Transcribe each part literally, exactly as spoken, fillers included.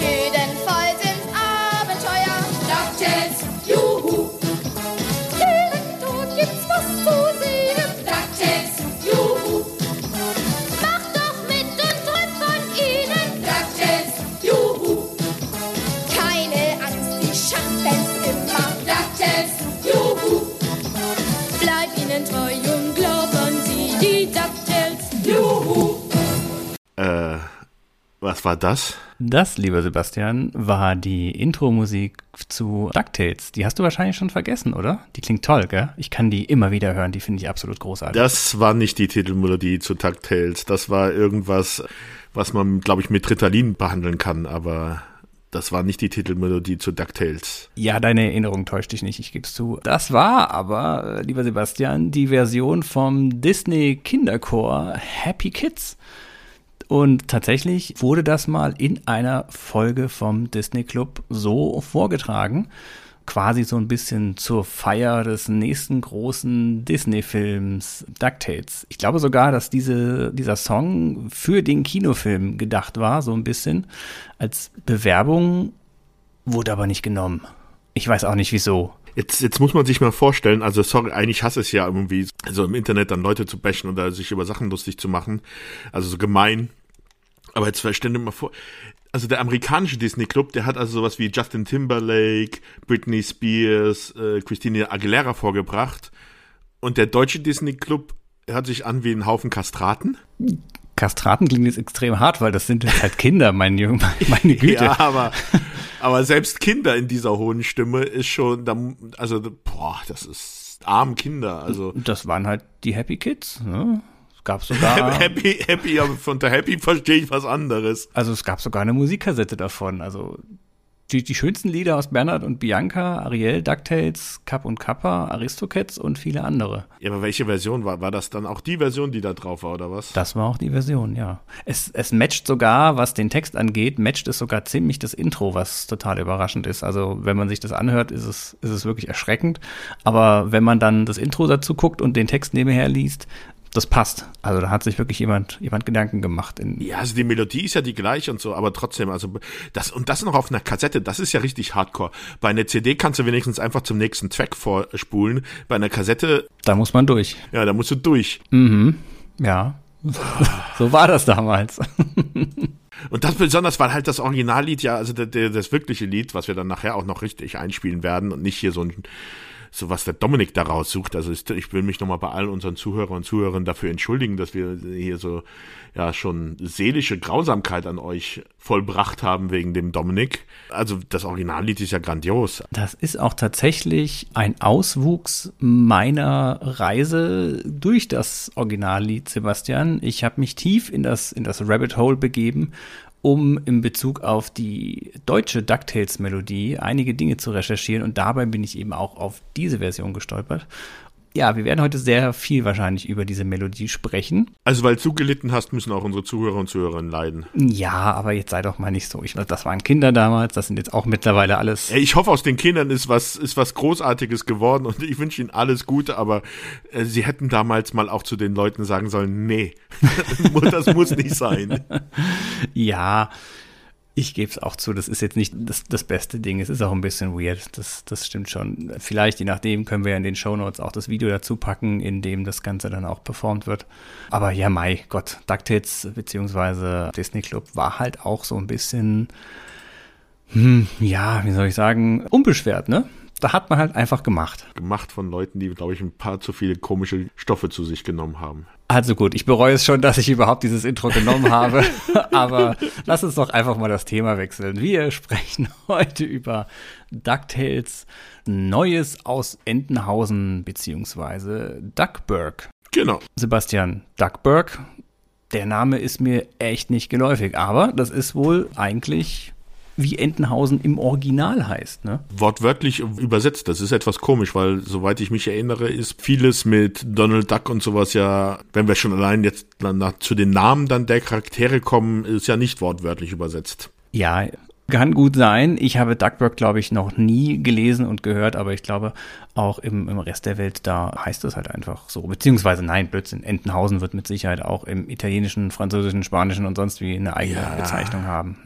Jedenfalls ins Abenteuer. DuckTales, juhu. Dort gibt's was zu sehen. DuckTales, juhu. Macht doch mit und träumt von ihnen. DuckTales, juhu. Keine Angst, die schaffen's immer. DuckTales, juhu. Bleib ihnen treu und glaub an sie, die DuckTales. Juhu. Äh, was war das? Das, lieber Sebastian, war die Intro-Musik zu DuckTales. Die hast du wahrscheinlich schon vergessen, oder? Die klingt toll, gell? Ich kann die immer wieder hören, die finde ich absolut großartig. Das war nicht die Titelmelodie zu DuckTales. Das war irgendwas, was man, glaube ich, mit Ritalin behandeln kann, aber das war nicht die Titelmelodie zu DuckTales. Ja, deine Erinnerung täuscht dich nicht, ich gebe es zu. Das war aber, lieber Sebastian, die Version vom Disney-Kinderchor Happy Kids. Und tatsächlich wurde das mal in einer Folge vom Disney Club so vorgetragen, quasi so ein bisschen zur Feier des nächsten großen Disney-Films DuckTales. Ich glaube sogar, dass diese, dieser Song für den Kinofilm gedacht war, so ein bisschen als Bewerbung, wurde aber nicht genommen. Ich weiß auch nicht, wieso. Jetzt, jetzt muss man sich mal vorstellen, also sorry, eigentlich hasse es ja irgendwie, so im Internet dann Leute zu bashen oder sich über Sachen lustig zu machen, also so gemein. Aber jetzt stell dir mal vor, also der amerikanische Disney Club, der hat also sowas wie Justin Timberlake, Britney Spears, äh, Christina Aguilera vorgebracht. Und der deutsche Disney Club hört sich an wie ein Haufen Kastraten. Kastraten klingt jetzt extrem hart, weil das sind jetzt halt Kinder, mein Junge, meine Güte. Ja, aber, aber selbst Kinder in dieser hohen Stimme ist schon, also, boah, das ist arm Kinder, also. Das waren halt die Happy Kids, ne? Es gab sogar. Happy, happy, aber von der Happy verstehe ich was anderes. Also es gab sogar eine Musikkassette davon, also. Die, die schönsten Lieder aus Bernhard und Bianca, Ariel, DuckTales, Kapp und Kappa, Aristocats und viele andere. Ja, aber welche Version war? War das dann auch die Version, die da drauf war, oder was? Das war auch die Version, ja. Es, es matcht sogar, was den Text angeht, matcht es sogar ziemlich das Intro, was total überraschend ist. Also wenn man sich das anhört, ist es, ist es wirklich erschreckend. Aber wenn man dann das Intro dazu guckt und den Text nebenher liest, das passt. Also da hat sich wirklich jemand, jemand Gedanken gemacht. In ja, also die Melodie ist ja die gleiche und so, aber trotzdem, also das und das noch auf einer Kassette, das ist ja richtig hardcore. Bei einer C D kannst du wenigstens einfach zum nächsten Track vorspulen. Bei einer Kassette, da muss man durch. Ja, da musst du durch. Mhm, ja. So war das damals. Und das besonders, weil halt das Originallied ja, also der, der, das wirkliche Lied, was wir dann nachher auch noch richtig einspielen werden und nicht hier so ein so was der Dominik da raussucht. Also ich will mich nochmal bei allen unseren Zuhörern und Zuhörern dafür entschuldigen, dass wir hier so ja schon seelische Grausamkeit an euch vollbracht haben wegen dem Dominik. Also das Originallied ist ja grandios. Das ist auch tatsächlich ein Auswuchs meiner Reise durch das Originallied, Sebastian. Ich habe mich tief in das, in das Rabbit Hole begeben, um in Bezug auf die deutsche DuckTales-Melodie einige Dinge zu recherchieren. Und dabei bin ich eben auch auf diese Version gestolpert. Ja, wir werden heute sehr viel wahrscheinlich über diese Melodie sprechen. Also weil du gelitten hast, müssen auch unsere Zuhörer und Zuhörerinnen leiden. Ja, aber jetzt sei doch mal nicht so. Ich, das waren Kinder damals, das sind jetzt auch mittlerweile alles. Ich hoffe, aus den Kindern ist was, ist was Großartiges geworden und ich wünsche ihnen alles Gute, aber äh, sie hätten damals mal auch zu den Leuten sagen sollen, nee, das muss nicht sein. Ja, ich gebe es auch zu, das ist jetzt nicht das, das beste Ding. Es ist auch ein bisschen weird, das, das stimmt schon. Vielleicht, je nachdem, können wir in den Shownotes auch das Video dazu packen, in dem das Ganze dann auch performt wird. Aber ja, mein Gott, DuckTales bzw. Disney Club war halt auch so ein bisschen, hm, ja, wie soll ich sagen, unbeschwert, ne? Da hat man halt einfach gemacht. Gemacht von Leuten, die, glaube ich, ein paar zu viele komische Stoffe zu sich genommen haben. Also gut, ich bereue es schon, dass ich überhaupt dieses Intro genommen habe, aber lass uns doch einfach mal das Thema wechseln. Wir sprechen heute über DuckTales Neues aus Entenhausen beziehungsweise Duckburg. Genau. Sebastian, Duckburg, der Name ist mir echt nicht geläufig, aber das ist wohl eigentlich wie Entenhausen im Original heißt, ne? Wortwörtlich übersetzt, das ist etwas komisch, weil, soweit ich mich erinnere, ist vieles mit Donald Duck und sowas ja, wenn wir schon allein jetzt nach, zu den Namen dann der Charaktere kommen, ist ja nicht wortwörtlich übersetzt. Ja, kann gut sein. Ich habe Duckburg, glaube ich, noch nie gelesen und gehört, aber ich glaube, auch im, im Rest der Welt, da heißt es halt einfach so. Beziehungsweise, nein, Blödsinn, Entenhausen wird mit Sicherheit auch im italienischen, französischen, spanischen und sonst wie eine eigene ja. Bezeichnung haben, ne?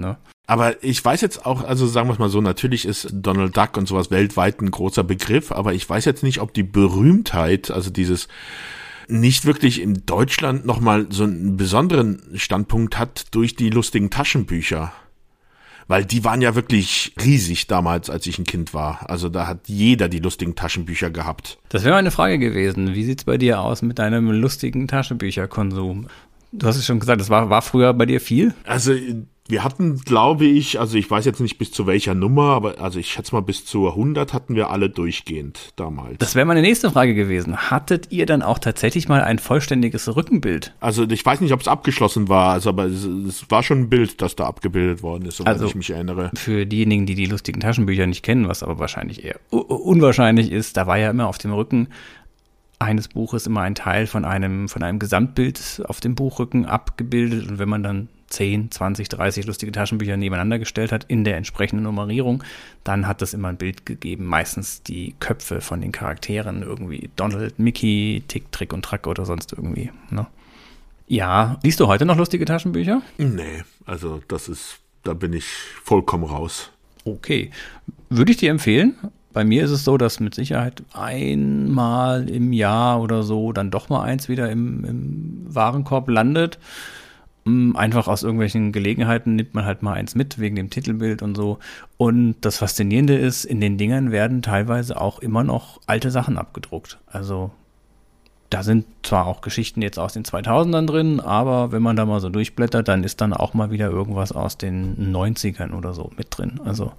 Aber ich weiß jetzt auch, also sagen wir es mal so, natürlich ist Donald Duck und sowas weltweit ein großer Begriff, aber ich weiß jetzt nicht, ob die Berühmtheit, also dieses nicht wirklich in Deutschland nochmal so einen besonderen Standpunkt hat durch die lustigen Taschenbücher. Weil die waren ja wirklich riesig damals, als ich ein Kind war. Also da hat jeder die lustigen Taschenbücher gehabt. Das wäre meine Frage gewesen. Wie sieht's bei dir aus mit deinem lustigen Taschenbücherkonsum? Du hast es schon gesagt, das war, war früher bei dir viel? Also wir hatten, glaube ich, also ich weiß jetzt nicht bis zu welcher Nummer, aber also ich schätze mal bis zu hundert hatten wir alle durchgehend damals. Das wäre meine nächste Frage gewesen. Hattet ihr dann auch tatsächlich mal ein vollständiges Rückenbild? Also ich weiß nicht, ob es abgeschlossen war, also aber es, es war schon ein Bild, das da abgebildet worden ist, soweit also, ich mich erinnere. Für diejenigen, die die lustigen Taschenbücher nicht kennen, was aber wahrscheinlich eher unwahrscheinlich ist, da war ja immer auf dem Rücken eines Buches immer ein Teil von einem, von einem Gesamtbild auf dem Buchrücken abgebildet. Und wenn man dann zehn, zwanzig, dreißig lustige Taschenbücher nebeneinander gestellt hat in der entsprechenden Nummerierung, dann hat das immer ein Bild gegeben. Meistens die Köpfe von den Charakteren, irgendwie Donald, Mickey, Tick, Trick und Track oder sonst irgendwie. Ne? Ja, liest du heute noch lustige Taschenbücher? Nee, also das ist, da bin ich vollkommen raus. Okay, würde ich dir empfehlen. Bei mir ist es so, dass mit Sicherheit einmal im Jahr oder so dann doch mal eins wieder im, im Warenkorb landet. Einfach aus irgendwelchen Gelegenheiten nimmt man halt mal eins mit, wegen dem Titelbild und so. Und das Faszinierende ist, in den Dingern werden teilweise auch immer noch alte Sachen abgedruckt. Also da sind zwar auch Geschichten jetzt aus den zweitausendern drin, aber wenn man da mal so durchblättert, dann ist dann auch mal wieder irgendwas aus den neunzigern oder so mit drin. Also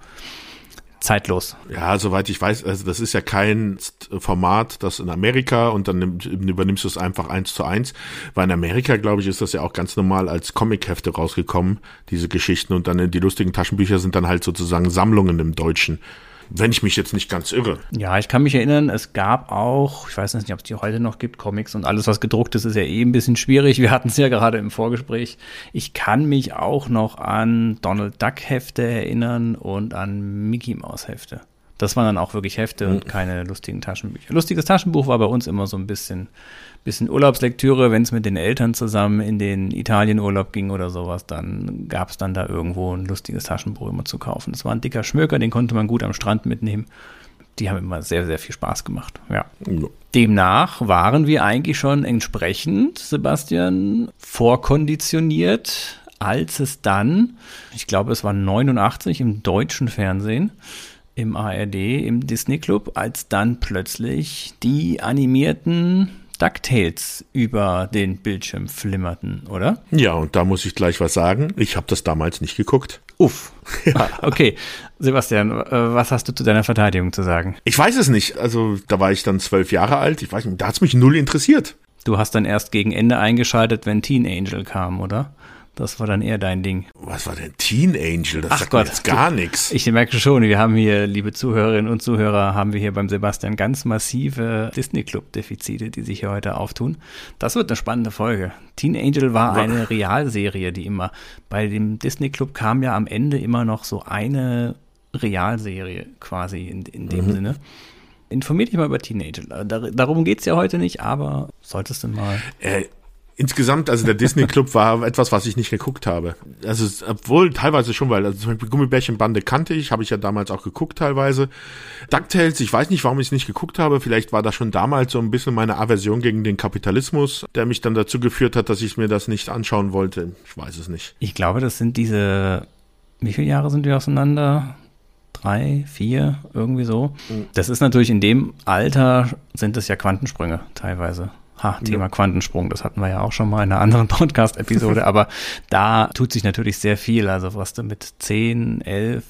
zeitlos. Ja, soweit ich weiß, also das ist ja kein Format, das in Amerika und dann nimm, übernimmst du es einfach eins zu eins, weil in Amerika, glaube ich, ist das ja auch ganz normal als Comichefte rausgekommen, diese Geschichten, und dann die lustigen Taschenbücher sind dann halt sozusagen Sammlungen im Deutschen. Wenn ich mich jetzt nicht ganz irre. Ja, ich kann mich erinnern, es gab auch, ich weiß nicht, ob es die heute noch gibt, Comics und alles, was gedruckt ist, ist ja eh ein bisschen schwierig. Wir hatten es ja gerade im Vorgespräch. Ich kann mich auch noch an Donald Duck Hefte erinnern und an Mickey Mouse Hefte. Das waren dann auch wirklich Hefte und keine lustigen Taschenbücher. Lustiges Taschenbuch war bei uns immer so ein bisschen, bisschen Urlaubslektüre. Wenn es mit den Eltern zusammen in den Italienurlaub ging oder sowas, dann gab es dann da irgendwo ein lustiges Taschenbuch immer zu kaufen. Das war ein dicker Schmöker, den konnte man gut am Strand mitnehmen. Die haben immer sehr, sehr viel Spaß gemacht. Ja. Ja. Demnach waren wir eigentlich schon entsprechend, Sebastian, vorkonditioniert, als es dann, ich glaube, es war neunundachtzig im deutschen Fernsehen, im A R D, im Disney Club, als dann plötzlich die animierten DuckTales über den Bildschirm flimmerten, oder? Ja, und da muss ich gleich was sagen. Ich habe das damals nicht geguckt. Uff. Ja. Okay. Sebastian, was hast du zu deiner Verteidigung zu sagen? Ich weiß es nicht. Also da war ich dann zwölf Jahre alt. Ich weiß nicht, da hat es mich null interessiert. Du hast dann erst gegen Ende eingeschaltet, wenn Teen Angel kam, oder? Das war dann eher dein Ding. Was war denn Teen Angel? Das Ach sagt Gott, mir jetzt gar nichts. Ich merke schon, wir haben hier, liebe Zuhörerinnen und Zuhörer, haben wir hier beim Sebastian ganz massive Disney-Club-Defizite, die sich hier heute auftun. Das wird eine spannende Folge. Teen Angel war eine Realserie, die immer, bei dem Disney-Club kam ja am Ende immer noch so eine Realserie quasi in, in dem mhm. Sinne. Informier dich mal über Teen Angel. Dar- darum geht's ja heute nicht, aber solltest du mal... Äh, Insgesamt, also der Disney Club war etwas, was ich nicht geguckt habe. Also obwohl teilweise schon, weil also zum Beispiel Gummibärchenbande kannte ich, habe ich ja damals auch geguckt teilweise. DuckTales, ich weiß nicht, warum ich es nicht geguckt habe. Vielleicht war das schon damals so ein bisschen meine Aversion gegen den Kapitalismus, der mich dann dazu geführt hat, dass ich mir das nicht anschauen wollte. Ich weiß es nicht. Ich glaube, das sind diese, wie viele Jahre sind wir auseinander? Drei, vier, irgendwie so. Das ist natürlich in dem Alter, sind es ja Quantensprünge teilweise. Ha, Thema ja. Quantensprung, das hatten wir ja auch schon mal in einer anderen Podcast-Episode, aber da tut sich natürlich sehr viel. Also was du mit zehn, elf,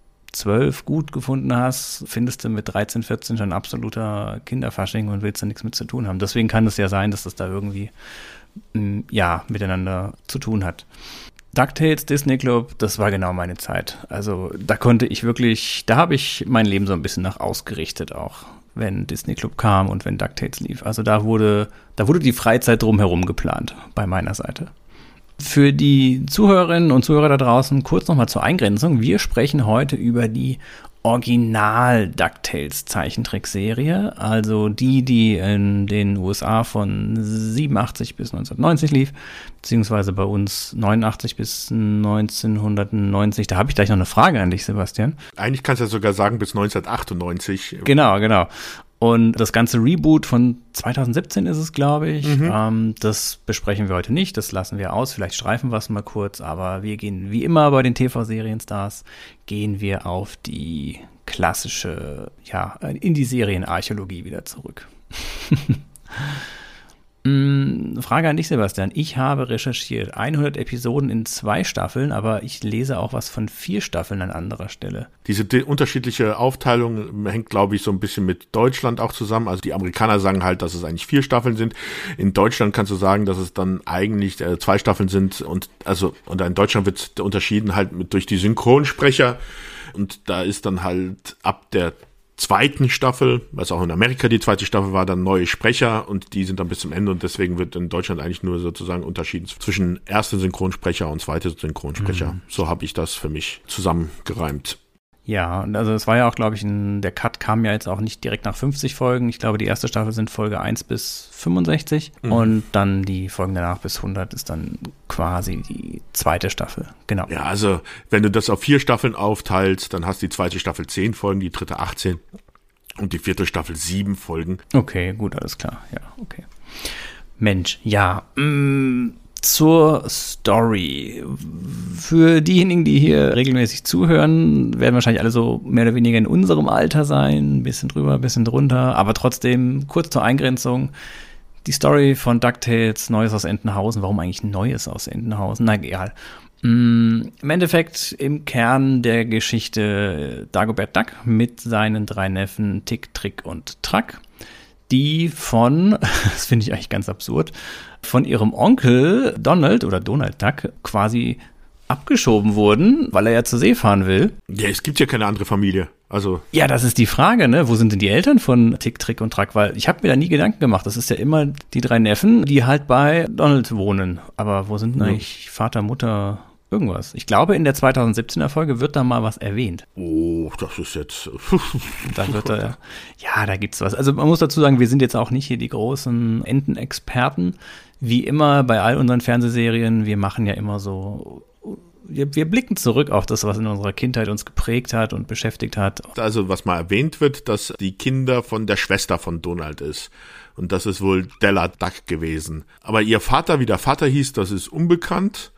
zwölf gut gefunden hast, findest du mit dreizehn, vierzehn schon absoluter Kinderfasching und willst da nichts mit zu tun haben. Deswegen kann es ja sein, dass das da irgendwie m, ja miteinander zu tun hat. DuckTales, Disney Club, das war genau meine Zeit. Also da konnte ich wirklich, da habe ich mein Leben so ein bisschen nach ausgerichtet auch, wenn Disney Club kam und wenn DuckTales lief. Also da wurde, da wurde die Freizeit drumherum geplant bei meiner Seite. Für die Zuhörerinnen und Zuhörer da draußen kurz nochmal zur Eingrenzung. Wir sprechen heute über die Original-DuckTales-Zeichentrickserie, also die, die in den U S A von siebenundachtzig bis neunzehnhundertneunzig lief, beziehungsweise bei uns neunundachtzig bis neunzehnhundertneunzig. Da habe ich gleich noch eine Frage an dich, Sebastian. Eigentlich kannst du ja sogar sagen bis neunzehnhundertachtundneunzig. Genau, genau. Und das ganze Reboot von zweitausendsiebzehn ist es, glaube ich. Mhm. Ähm, das besprechen wir heute nicht, das lassen wir aus. Vielleicht streifen wir es mal kurz, aber wir gehen wie immer bei den T V-Serienstars, gehen wir auf die klassische, ja, in die Serienarchäologie wieder zurück. Frage an dich, Sebastian. Ich habe recherchiert, hundert Episoden in zwei Staffeln, aber ich lese auch was von vier Staffeln an anderer Stelle. Diese de- unterschiedliche Aufteilung hängt, glaube ich, so ein bisschen mit Deutschland auch zusammen. Also die Amerikaner sagen halt, dass es eigentlich vier Staffeln sind. In Deutschland kannst du sagen, dass es dann eigentlich äh, zwei Staffeln sind. Und also und in Deutschland wird unterschieden halt mit, durch die Synchronsprecher. Und da ist dann halt ab der zweiten Staffel, was auch in Amerika die zweite Staffel war, dann neue Sprecher und die sind dann bis zum Ende und deswegen wird in Deutschland eigentlich nur sozusagen unterschieden zwischen ersten Synchronsprecher und zweiten Synchronsprecher. Mhm. So habe ich das für mich zusammengereimt. Ja, und also es war ja auch, glaube ich, ein, der Cut kam ja jetzt auch nicht direkt nach fünfzig Folgen. Ich glaube, die erste Staffel sind Folge eins bis fünfundsechzig mhm. und dann die Folgen danach bis hundert ist dann quasi die zweite Staffel. Genau. Ja, also wenn du das auf vier Staffeln aufteilst, dann hast die zweite Staffel zehn Folgen, die dritte achtzehn und die vierte Staffel sieben Folgen. Okay, gut, alles klar. Ja, okay. Mensch, ja, mh, zur Story. Für diejenigen, die hier regelmäßig zuhören, werden wahrscheinlich alle so mehr oder weniger in unserem Alter sein, ein bisschen drüber, ein bisschen drunter, aber trotzdem kurz zur Eingrenzung. Die Story von DuckTales, Neues aus Entenhausen. Warum eigentlich Neues aus Entenhausen? Na, egal. Im Endeffekt im Kern der Geschichte Dagobert Duck mit seinen drei Neffen Tick, Trick und Track, die von, das finde ich eigentlich ganz absurd, von ihrem Onkel Donald oder Donald Duck quasi abgeschoben wurden, weil er ja zur See fahren will. Ja, es gibt ja keine andere Familie. Also ja, das ist die Frage, ne? Wo sind denn die Eltern von Tick, Trick und Track? Weil ich habe mir da nie Gedanken gemacht. Das ist ja immer die drei Neffen, die halt bei Donald wohnen. Aber wo sind denn eigentlich Vater, Mutter, irgendwas? Ich glaube, in der zweitausendsiebzehner Folge wird da mal was erwähnt. Oh, das ist jetzt... da wird da, ja, da gibt's was. Also man muss dazu sagen, wir sind jetzt auch nicht hier die großen Entenexperten. Wie immer bei all unseren Fernsehserien, wir machen ja immer so... Wir, wir blicken zurück auf das, was in unserer Kindheit uns geprägt hat und beschäftigt hat. Also was mal erwähnt wird, dass die Kinder von der Schwester von Donald ist. Und das ist wohl Della Duck gewesen. Aber ihr Vater, wie der Vater hieß, das ist unbekannt.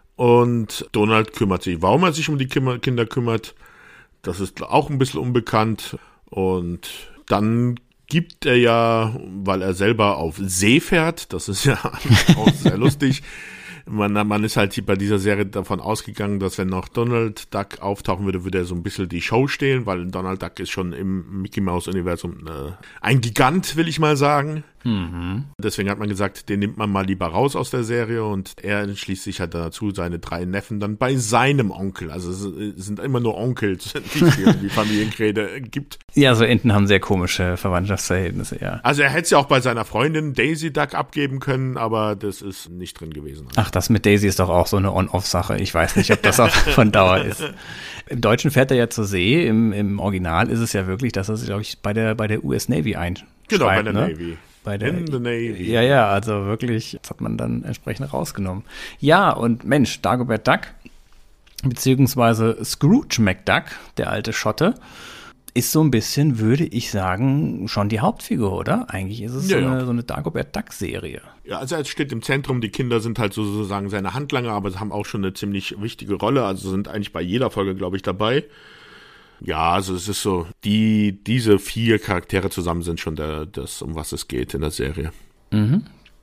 Und Donald kümmert sich. Warum er sich um die Kinder kümmert, das ist auch ein bisschen unbekannt. Und dann gibt er ja, weil er selber auf See fährt, das ist ja auch sehr lustig. Man, man ist halt bei dieser Serie davon ausgegangen, dass wenn noch Donald Duck auftauchen würde, würde er so ein bisschen die Show stehlen, weil Donald Duck ist schon im Mickey-Mouse-Universum äh, ein Gigant, will ich mal sagen. Mhm. Deswegen hat man gesagt, den nimmt man mal lieber raus aus der Serie und er entschließt sich halt dazu, seine drei Neffen dann bei seinem Onkel, also es sind immer nur Onkels, die es irgendwie Familienrede gibt. Ja, so Enten haben sehr komische Verwandtschaftsverhältnisse, ja. Also er hätte es ja auch bei seiner Freundin Daisy Duck abgeben können, aber das ist nicht drin gewesen. Ach, das mit Daisy ist doch auch so eine On-Off-Sache. Ich weiß nicht, ob das auch von Dauer ist. Im Deutschen fährt er ja zur See, im, im Original ist es ja wirklich, dass er sich, glaube ich, bei der, bei der U S Navy einschreibt. Genau, bei der ne? Navy. Bei der, In the Navy. Ja, ja, also wirklich, das hat man dann entsprechend rausgenommen. Ja, und Mensch, Dagobert Duck, beziehungsweise Scrooge McDuck, der alte Schotte, ist so ein bisschen, würde ich sagen, schon die Hauptfigur, oder? Eigentlich ist es ja, so, eine, ja. so eine Dagobert Duck-Serie. Ja, also er steht im Zentrum, die Kinder sind halt sozusagen seine Handlanger, aber sie haben auch schon eine ziemlich wichtige Rolle, also sind eigentlich bei jeder Folge, glaube ich, dabei. Ja, also es ist so, die diese vier Charaktere zusammen sind schon der, das, um was es geht in der Serie. Mhm.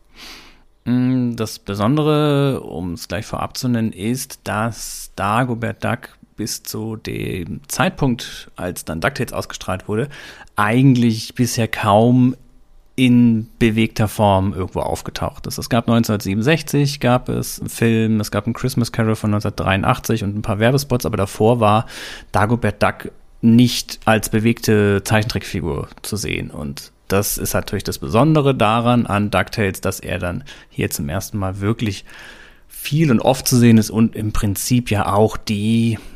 Das Besondere, um es gleich vorab zu nennen, ist, dass Dagobert Duck bis zu dem Zeitpunkt, als dann DuckTales ausgestrahlt wurde, eigentlich bisher kaum in bewegter Form irgendwo aufgetaucht ist. Es gab neunzehnhundertsiebenundsechzig, gab es einen Film, es gab einen Christmas Carol von neunzehnhundertdreiundachtzig und ein paar Werbespots, aber davor war Dagobert Duck nicht als bewegte Zeichentrickfigur zu sehen. Und das ist natürlich das Besondere daran an DuckTales, dass er dann hier zum ersten Mal wirklich viel und oft zu sehen ist und im Prinzip ja auch die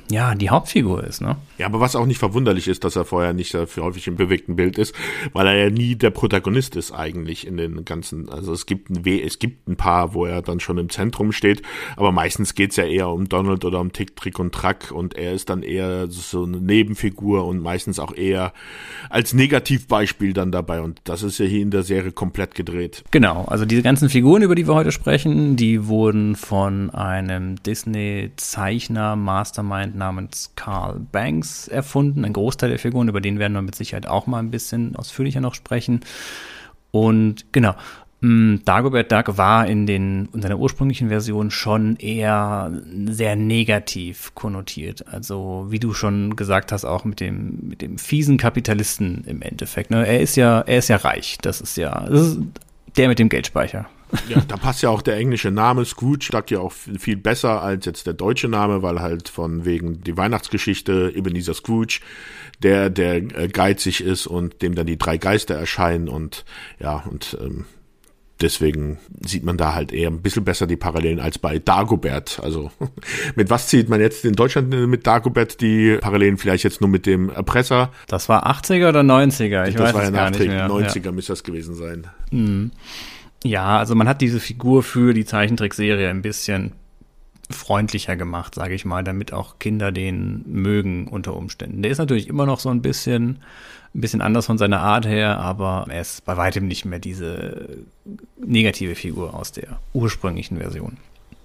ja, die Hauptfigur ist, ne? Ja, aber was auch nicht verwunderlich ist, dass er vorher nicht dafür häufig im bewegten Bild ist, weil er ja nie der Protagonist ist eigentlich in den ganzen, also es gibt ein, es gibt ein paar, wo er dann schon im Zentrum steht, aber meistens geht's ja eher um Donald oder um Tick, Trick und Track und er ist dann eher so eine Nebenfigur und meistens auch eher als Negativbeispiel dann dabei und das ist ja hier in der Serie komplett gedreht. Genau, also diese ganzen Figuren, über die wir heute sprechen, die wurden von einem Disney-Zeichner, Mastermind namens Carl Banks erfunden. Ein Großteil der Figuren, über den werden wir mit Sicherheit auch mal ein bisschen ausführlicher noch sprechen. Und genau, mh, Dagobert Duck war in, den, in seiner ursprünglichen Version schon eher sehr negativ konnotiert. Also wie du schon gesagt hast, auch mit dem, mit dem fiesen Kapitalisten im Endeffekt. Ne? Er ist ja, er ist ja reich. Das ist ja das ist der mit dem Geldspeicher. Ja, da passt ja auch der englische Name Scrooge, sagt ja auch viel besser als jetzt der deutsche Name, weil halt von wegen die Weihnachtsgeschichte Ebenezer Scrooge, der der äh, geizig ist und dem dann die drei Geister erscheinen und ja, und ähm, deswegen sieht man da halt eher ein bisschen besser die Parallelen als bei Dagobert. Also mit was zieht man jetzt in Deutschland mit Dagobert die Parallelen? Vielleicht jetzt nur mit dem Erpresser? Das war achtziger oder neunziger? Ich das weiß war es ja gar nicht mehr. neunziger Ja. müsste das gewesen sein. Mhm. Ja, also man hat diese Figur für die Zeichentrickserie ein bisschen freundlicher gemacht, sage ich mal, damit auch Kinder den mögen unter Umständen. Der ist natürlich immer noch so ein bisschen, ein bisschen anders von seiner Art her, aber er ist bei weitem nicht mehr diese negative Figur aus der ursprünglichen Version.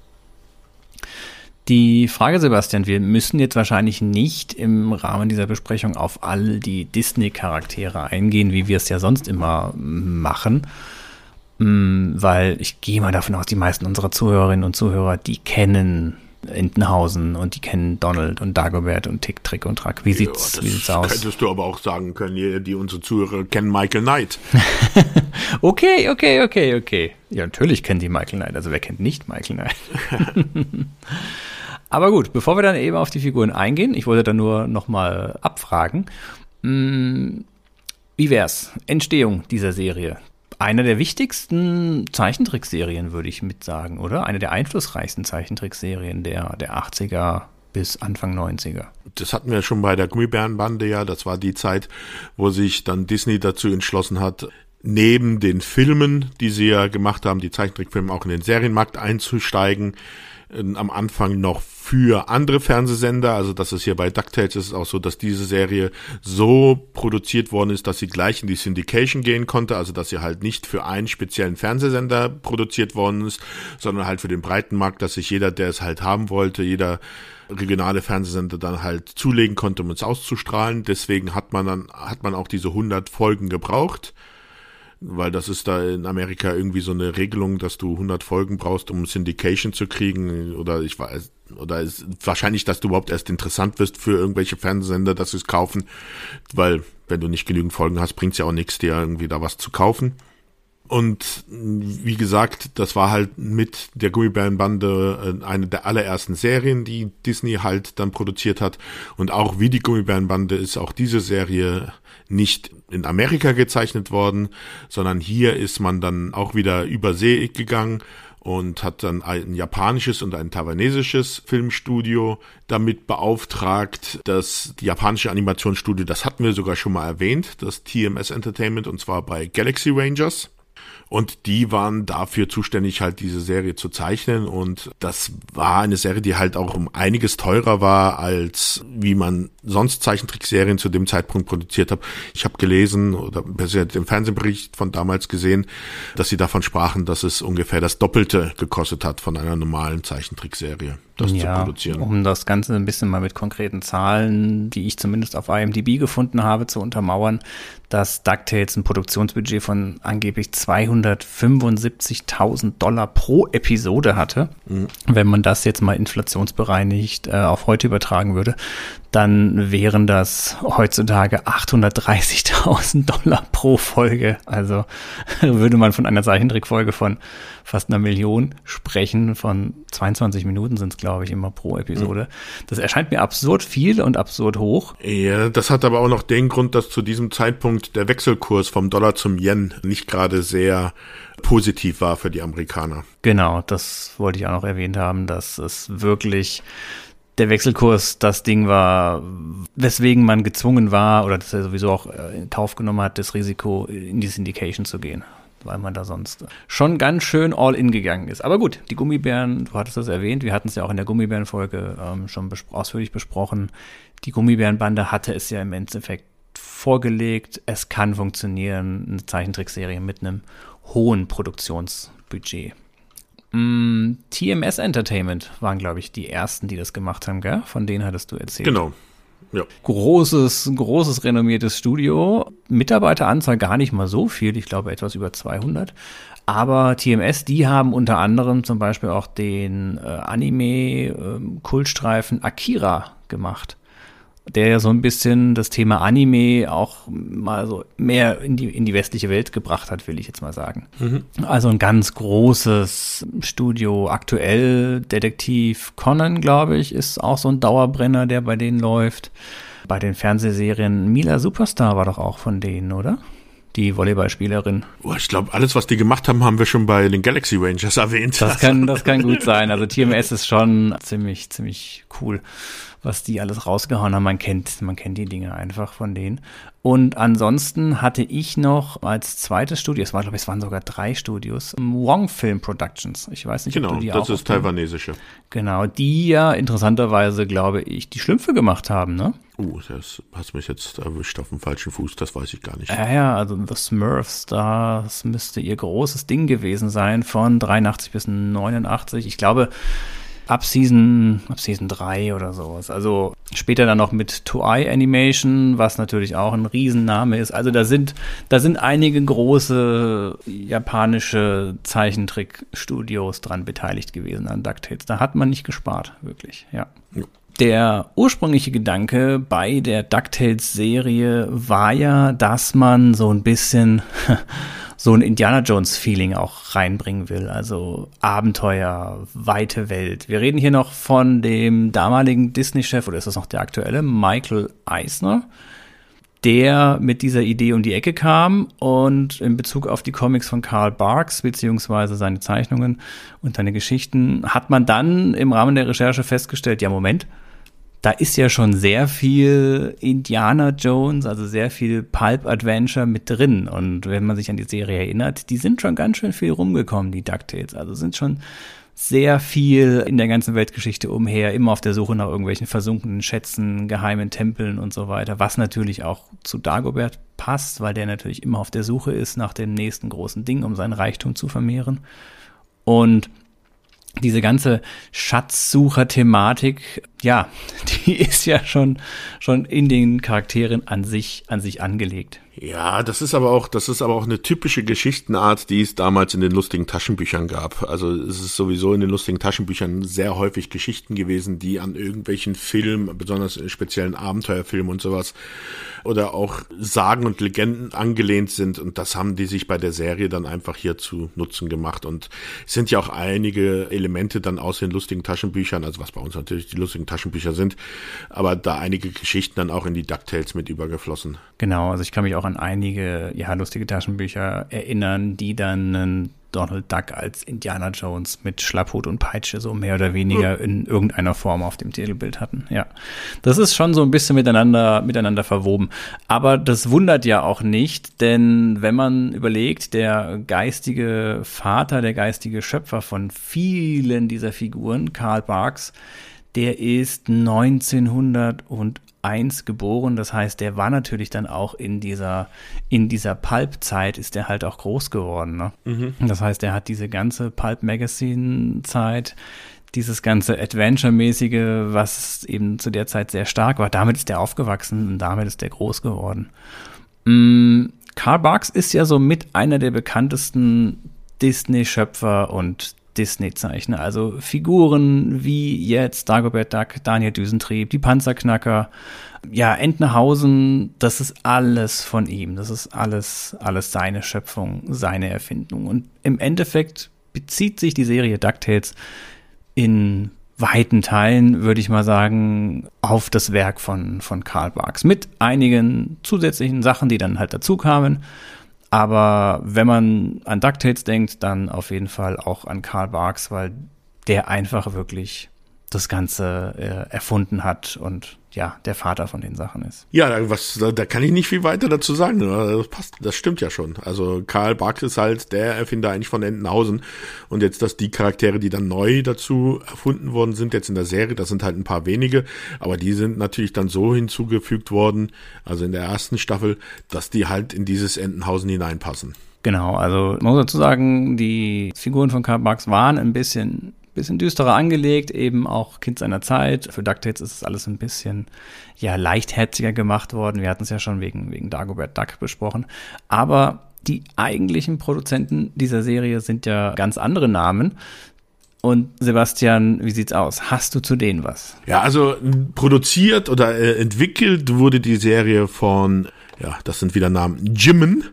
Die Frage, Sebastian, wir müssen jetzt wahrscheinlich nicht im Rahmen dieser Besprechung auf all die Disney-Charaktere eingehen, wie wir es ja sonst immer machen. Weil ich gehe mal davon aus, die meisten unserer Zuhörerinnen und Zuhörer, die kennen Entenhausen und die kennen Donald und Dagobert und Tick, Trick und Track. Wie sieht's, ja, wie sieht's aus? Könntest du aber auch sagen können, die, die unsere Zuhörer kennen Michael Knight. Okay, okay, okay, okay. Ja, natürlich kennen die Michael Knight. Also wer kennt nicht Michael Knight? Aber gut, bevor wir dann eben auf die Figuren eingehen, ich wollte da nur nochmal abfragen. Wie wär's? Entstehung dieser Serie. Eine der wichtigsten Zeichentrickserien, würde ich mit sagen, oder? Eine der einflussreichsten Zeichentrickserien der, der achtziger bis Anfang neunziger. Das hatten wir schon bei der Gummibärenbande, ja. Das war die Zeit, wo sich dann Disney dazu entschlossen hat, neben den Filmen, die sie ja gemacht haben, die Zeichentrickfilme auch in den Serienmarkt einzusteigen. Am Anfang noch für andere Fernsehsender, also das ist hier bei DuckTales ist es auch so, dass diese Serie so produziert worden ist, dass sie gleich in die Syndication gehen konnte, also dass sie halt nicht für einen speziellen Fernsehsender produziert worden ist, sondern halt für den breiten Markt, dass sich jeder, der es halt haben wollte, jeder regionale Fernsehsender dann halt zulegen konnte, um es auszustrahlen. Deswegen hat man dann, hat man auch diese hundert Folgen gebraucht. Weil das ist da in Amerika irgendwie so eine Regelung, dass du hundert Folgen brauchst, um Syndication zu kriegen, oder ich weiß, oder ist wahrscheinlich, dass du überhaupt erst interessant wirst für irgendwelche Fernsehsender, dass sie es kaufen, weil wenn du nicht genügend Folgen hast, bringt's ja auch nichts, dir irgendwie da was zu kaufen. Und wie gesagt, das war halt mit der Gummibärenbande eine der allerersten Serien, die Disney halt dann produziert hat. Und auch wie die Gummibärenbande ist auch diese Serie nicht in Amerika gezeichnet worden, sondern hier ist man dann auch wieder über See gegangen und hat dann ein japanisches und ein taiwanesisches Filmstudio damit beauftragt. Das die japanische Animationsstudio, das hatten wir sogar schon mal erwähnt, das T M S Entertainment, und zwar bei Galaxy Rangers. Und die waren dafür zuständig, halt diese Serie zu zeichnen. Und das war eine Serie, die halt auch um einiges teurer war, als wie man sonst Zeichentrickserien zu dem Zeitpunkt produziert hat. Ich habe gelesen oder besser den Fernsehbericht von damals gesehen, dass sie davon sprachen, dass es ungefähr das Doppelte gekostet hat von einer normalen Zeichentrickserie, das ja, zu produzieren. Um das Ganze ein bisschen mal mit konkreten Zahlen, die ich zumindest auf I M D B gefunden habe, zu untermauern, dass DuckTales ein Produktionsbudget von angeblich zweihundertfünfundsiebzigtausend Dollar pro Episode hatte. Mhm. Wenn man das jetzt mal inflationsbereinigt äh, auf heute übertragen würde, dann wären das heutzutage achthundertdreißigtausend Dollar pro Folge. Also würde man von einer Zeichentrickfolge von fast einer Million sprechen. Von zweiundzwanzig Minuten sind es, glaube ich, immer pro Episode. Das erscheint mir absurd viel und absurd hoch. Ja, das hat aber auch noch den Grund, dass zu diesem Zeitpunkt der Wechselkurs vom Dollar zum Yen nicht gerade sehr positiv war für die Amerikaner. Genau, das wollte ich auch noch erwähnt haben, dass es wirklich der Wechselkurs das Ding war, weswegen man gezwungen war, oder dass er sowieso auch in Kauf genommen hat, das Risiko in die Syndication zu gehen, weil man da sonst schon ganz schön all in gegangen ist. Aber gut, die Gummibären, du hattest das erwähnt, wir hatten es ja auch in der Gummibären-Folge ähm, schon bes- ausführlich besprochen. Die Gummibärenbande hatte es ja im Endeffekt vorgelegt, es kann funktionieren, eine Zeichentrickserie mit einem hohen Produktionsbudget. Mm, T M S Entertainment waren, glaube ich, die ersten, die das gemacht haben, gell? Von denen hattest du erzählt. Genau. Ja. Großes, großes renommiertes Studio. Mitarbeiteranzahl gar nicht mal so viel, ich glaube etwas über zweihundert. Aber T M S, die haben unter anderem zum Beispiel auch den äh, Anime-Kultstreifen äh, Akira gemacht, der ja so ein bisschen das Thema Anime auch mal so mehr in die, in die westliche Welt gebracht hat, will ich jetzt mal sagen. Mhm. Also ein ganz großes Studio. Aktuell Detektiv Conan, glaube ich, ist auch so ein Dauerbrenner, der bei denen läuft. Bei den Fernsehserien Mila Superstar war doch auch von denen, oder? Die Volleyballspielerin. Oh, ich glaube, alles, was die gemacht haben, haben wir schon bei den Galaxy Rangers erwähnt. Das kann, das kann gut sein. Also T M S ist schon ziemlich, ziemlich cool, was die alles rausgehauen haben. Man kennt, man kennt die Dinge einfach von denen. Und ansonsten hatte ich noch als zweites Studio, es war, glaube ich, es waren sogar drei Studios, Wong Film Productions. Ich weiß nicht, genau, ob du die das auch ist taiwanesische. Genau, die ja interessanterweise, glaube ich, die Schlümpfe gemacht haben, ne? Uh, das hast mich jetzt erwischt auf dem falschen Fuß, das weiß ich gar nicht. Ja, ja, also The Smurfs, das müsste ihr großes Ding gewesen sein, von dreiundachtzig bis neunundachtzig. Ich glaube, ab Season, ab Season drei oder sowas. Also später dann noch mit Toei Animation, was natürlich auch ein Riesenname ist. Also da sind, da sind einige große japanische Zeichentrickstudios dran beteiligt gewesen an DuckTales. Da hat man nicht gespart, wirklich, ja. ja. Der ursprüngliche Gedanke bei der DuckTales-Serie war ja, dass man so ein bisschen so ein Indiana-Jones-Feeling auch reinbringen will. Also Abenteuer, weite Welt. Wir reden hier noch von dem damaligen Disney-Chef, oder ist das noch der aktuelle, Michael Eisner, der mit dieser Idee um die Ecke kam und in Bezug auf die Comics von Carl Barks beziehungsweise seine Zeichnungen und seine Geschichten hat man dann im Rahmen der Recherche festgestellt, ja Moment, da ist ja schon sehr viel Indiana Jones, also sehr viel Pulp-Adventure mit drin. Und wenn man sich an die Serie erinnert, die sind schon ganz schön viel rumgekommen, die DuckTales. Also sind schon sehr viel in der ganzen Weltgeschichte umher, immer auf der Suche nach irgendwelchen versunkenen Schätzen, geheimen Tempeln und so weiter, was natürlich auch zu Dagobert passt, weil der natürlich immer auf der Suche ist nach dem nächsten großen Ding, um seinen Reichtum zu vermehren. Und diese ganze Schatzsucher-Thematik, ja, die ist ja schon, schon in den Charakteren an sich, an sich angelegt. Ja, das ist aber auch, das ist aber auch eine typische Geschichtenart, die es damals in den lustigen Taschenbüchern gab. Also es ist sowieso in den lustigen Taschenbüchern sehr häufig Geschichten gewesen, die an irgendwelchen Filmen, besonders in speziellen Abenteuerfilmen und sowas, oder auch Sagen und Legenden angelehnt sind. Und das haben die sich bei der Serie dann einfach hier zu Nutzen gemacht. Und es sind ja auch einige Elemente dann aus den lustigen Taschenbüchern, also was bei uns natürlich die lustigen Taschenbücher sind, aber da einige Geschichten dann auch in die DuckTales mit übergeflossen. Genau, also ich kann mich auch an einige, ja, lustige Taschenbücher erinnern, die dann einen Donald Duck als Indiana Jones mit Schlapphut und Peitsche so mehr oder weniger in irgendeiner Form auf dem Titelbild hatten. Ja, das ist schon so ein bisschen miteinander, miteinander verwoben. Aber das wundert ja auch nicht, denn wenn man überlegt, der geistige Vater, der geistige Schöpfer von vielen dieser Figuren, Carl Barks, der ist neunzehnhunderteins geboren, das heißt, der war natürlich dann auch in dieser in dieser Pulp-Zeit ist der halt auch groß geworden, ne? Mhm. Das heißt, er hat diese ganze Pulp-Magazine-Zeit, dieses ganze Adventure-mäßige, was eben zu der Zeit sehr stark war, damit ist der aufgewachsen und damit ist der groß geworden. Mhm. Carl Barks ist ja so mit einer der bekanntesten Disney-Schöpfer und Disney-Zeichner, also Figuren wie jetzt Dagobert Duck, Daniel Düsentrieb, die Panzerknacker, ja, Entenhausen, das ist alles von ihm, das ist alles, alles seine Schöpfung, seine Erfindung. Und im Endeffekt bezieht sich die Serie DuckTales in weiten Teilen, würde ich mal sagen, auf das Werk von, von Carl Barks, mit einigen zusätzlichen Sachen, die dann halt dazu kamen. Aber wenn man an DuckTales denkt, dann auf jeden Fall auch an Carl Barks, weil der einfach wirklich das Ganze äh, erfunden hat und ja, der Vater von den Sachen ist. Ja, was, da, da kann ich nicht viel weiter dazu sagen. Das passt, das stimmt ja schon. Also Carl Barks ist halt der Erfinder eigentlich von Entenhausen. Und jetzt, dass die Charaktere, die dann neu dazu erfunden worden sind, jetzt in der Serie, das sind halt ein paar wenige, aber die sind natürlich dann so hinzugefügt worden, also in der ersten Staffel, dass die halt in dieses Entenhausen hineinpassen. Genau, also man muss dazu sagen, die Figuren von Carl Barks waren ein bisschen bisschen düsterer angelegt, eben auch Kind seiner Zeit. Für DuckTales ist es alles ein bisschen, ja, leichtherziger gemacht worden. Wir hatten es ja schon wegen, wegen Dagobert Duck besprochen. Aber die eigentlichen Produzenten dieser Serie sind ja ganz andere Namen. Und Sebastian, wie sieht's aus? Hast du zu denen was? Ja, also produziert oder äh, entwickelt wurde die Serie von, ja, das sind wieder Namen, Jimmen.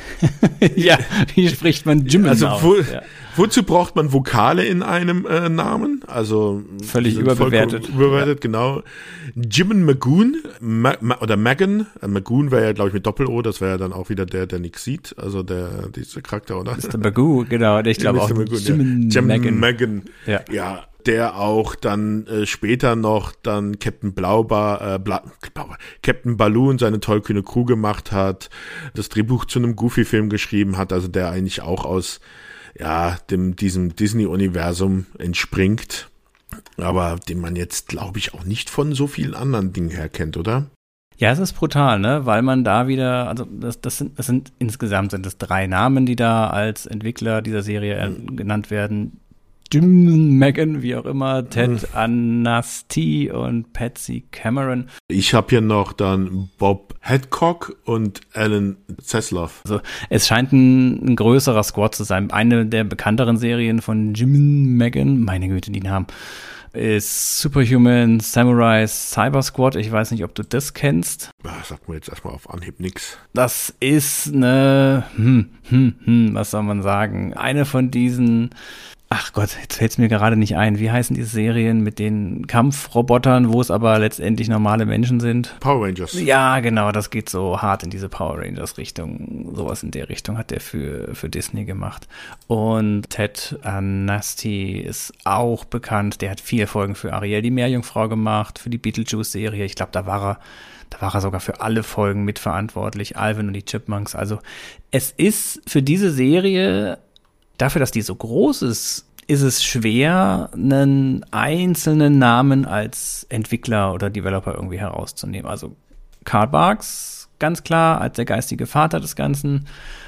Ja, wie spricht man Jimmen also, aus? Wo, ja. Wozu braucht man Vokale in einem äh, Namen? Also völlig überbewertet. Überbewertet, ja. Genau. Jimmen Magoon Ma- Ma- oder Magan. Äh, Magoon wäre ja, glaube ich, mit Doppel-O. Das wäre ja dann auch wieder der, der nichts sieht. Also der, dieser Charakter, oder? Mister Magoo, genau. Ich glaube ja, auch Magoon, Jimmen ja. Magan. Magan. Ja. ja. Der auch dann äh, später noch dann Captain Blaubar, äh, Bla, Captain Baloo und seine tollkühne Crew gemacht hat, das Drehbuch zu einem Goofy-Film geschrieben hat, also der eigentlich auch aus ja dem diesem Disney-Universum entspringt, aber den man jetzt, glaube ich, auch nicht von so vielen anderen Dingen her kennt, oder? Ja, es ist brutal, ne, weil man da wieder, also das, das sind, das sind insgesamt sind es drei Namen, die da als Entwickler dieser Serie äh, genannt werden. Jim Magan, wie auch immer, Ted hm. Anasty und Patsy Cameron. Ich habe hier noch dann Bob Hadcock und Alan Zaslow. Also es scheint ein, ein größerer Squad zu sein. Eine der bekannteren Serien von Jim Magan, meine Güte, die Namen, ist Superhuman Samurai Cyber Squad. Ich weiß nicht, ob du das kennst. Ach, sag mir jetzt erstmal auf Anhieb nix. Das ist eine, hm, hm, hm, was soll man sagen, eine von diesen... Ach Gott, jetzt fällt es mir gerade nicht ein. Wie heißen diese Serien mit den Kampfrobotern, wo es aber letztendlich normale Menschen sind? Power Rangers. Ja, genau, das geht so hart in diese Power Rangers Richtung. Sowas in der Richtung hat der für, für Disney gemacht. Und Ted Anasty ist auch bekannt. Der hat vier Folgen für Ariel die Meerjungfrau gemacht, für die Beetlejuice-Serie. Ich glaube, da war er Da war er sogar für alle Folgen mitverantwortlich. Alvin und die Chipmunks. Also es ist für diese Serie... Dafür, dass die so groß ist, ist es schwer, einen einzelnen Namen als Entwickler oder Developer irgendwie herauszunehmen. Also Carl Barks, ganz klar, als der geistige Vater des Ganzen.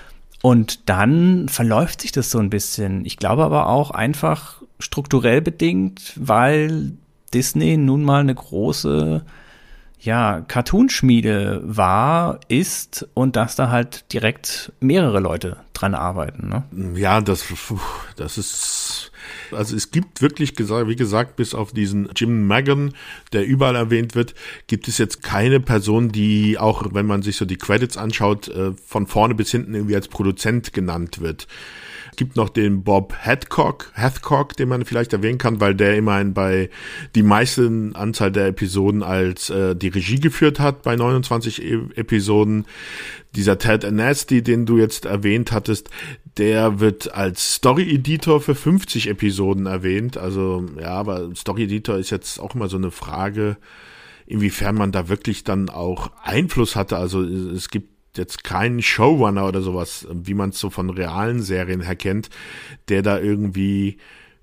Und dann verläuft sich das so ein bisschen. Ich glaube aber auch einfach strukturell bedingt, weil Disney nun mal eine große ja, Cartoonschmiede war, ist und dass da halt direkt mehrere Leute dran arbeiten, ne? Ja, das, das ist, also es gibt wirklich, gesagt, wie gesagt, bis auf diesen Jim Magan, der überall erwähnt wird, gibt es jetzt keine Person, die auch, wenn man sich so die Credits anschaut, von vorne bis hinten irgendwie als Produzent genannt wird. Es gibt noch den Bob Hadcock, Hathcock, den man vielleicht erwähnen kann, weil der immerhin bei die meisten Anzahl der Episoden als äh, die Regie geführt hat, bei neunundzwanzig e- Episoden. Dieser Ted Anasty, den du jetzt erwähnt hattest, der wird als Story-Editor für fünfzig Episoden erwähnt. Also ja, aber Story-Editor ist jetzt auch immer so eine Frage, inwiefern man da wirklich dann auch Einfluss hatte. Also es gibt jetzt keinen Showrunner oder sowas, wie man es so von realen Serien her kennt, der da irgendwie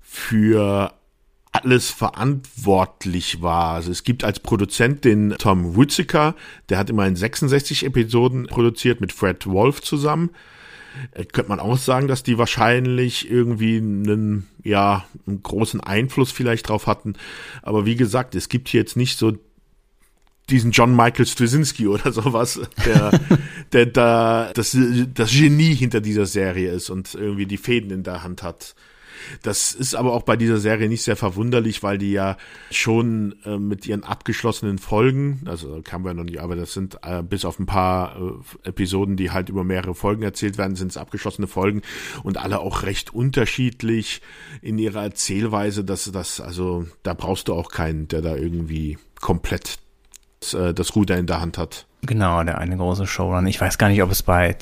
für alles verantwortlich war. Also es gibt als Produzent den Tom Whitaker, der hat immerhin sechsundsechzig Episoden produziert mit Fred Wolf zusammen. Äh, könnte man auch sagen, dass die wahrscheinlich irgendwie einen, ja, einen großen Einfluss vielleicht drauf hatten. Aber wie gesagt, es gibt hier jetzt nicht so diesen John Michael Straczynski oder sowas, der, der da das, das Genie hinter dieser Serie ist und irgendwie die Fäden in der Hand hat. Das ist aber auch bei dieser Serie nicht sehr verwunderlich, weil die ja schon äh, mit ihren abgeschlossenen Folgen, also kamen wir noch nicht, aber das sind äh, bis auf ein paar äh, Episoden, die halt über mehrere Folgen erzählt werden, sind es abgeschlossene Folgen und alle auch recht unterschiedlich in ihrer Erzählweise, dass das, also da brauchst du auch keinen, der da irgendwie komplett das Ruder in der Hand hat. Genau, der eine große Showrunner. Ich weiß gar nicht, ob es bei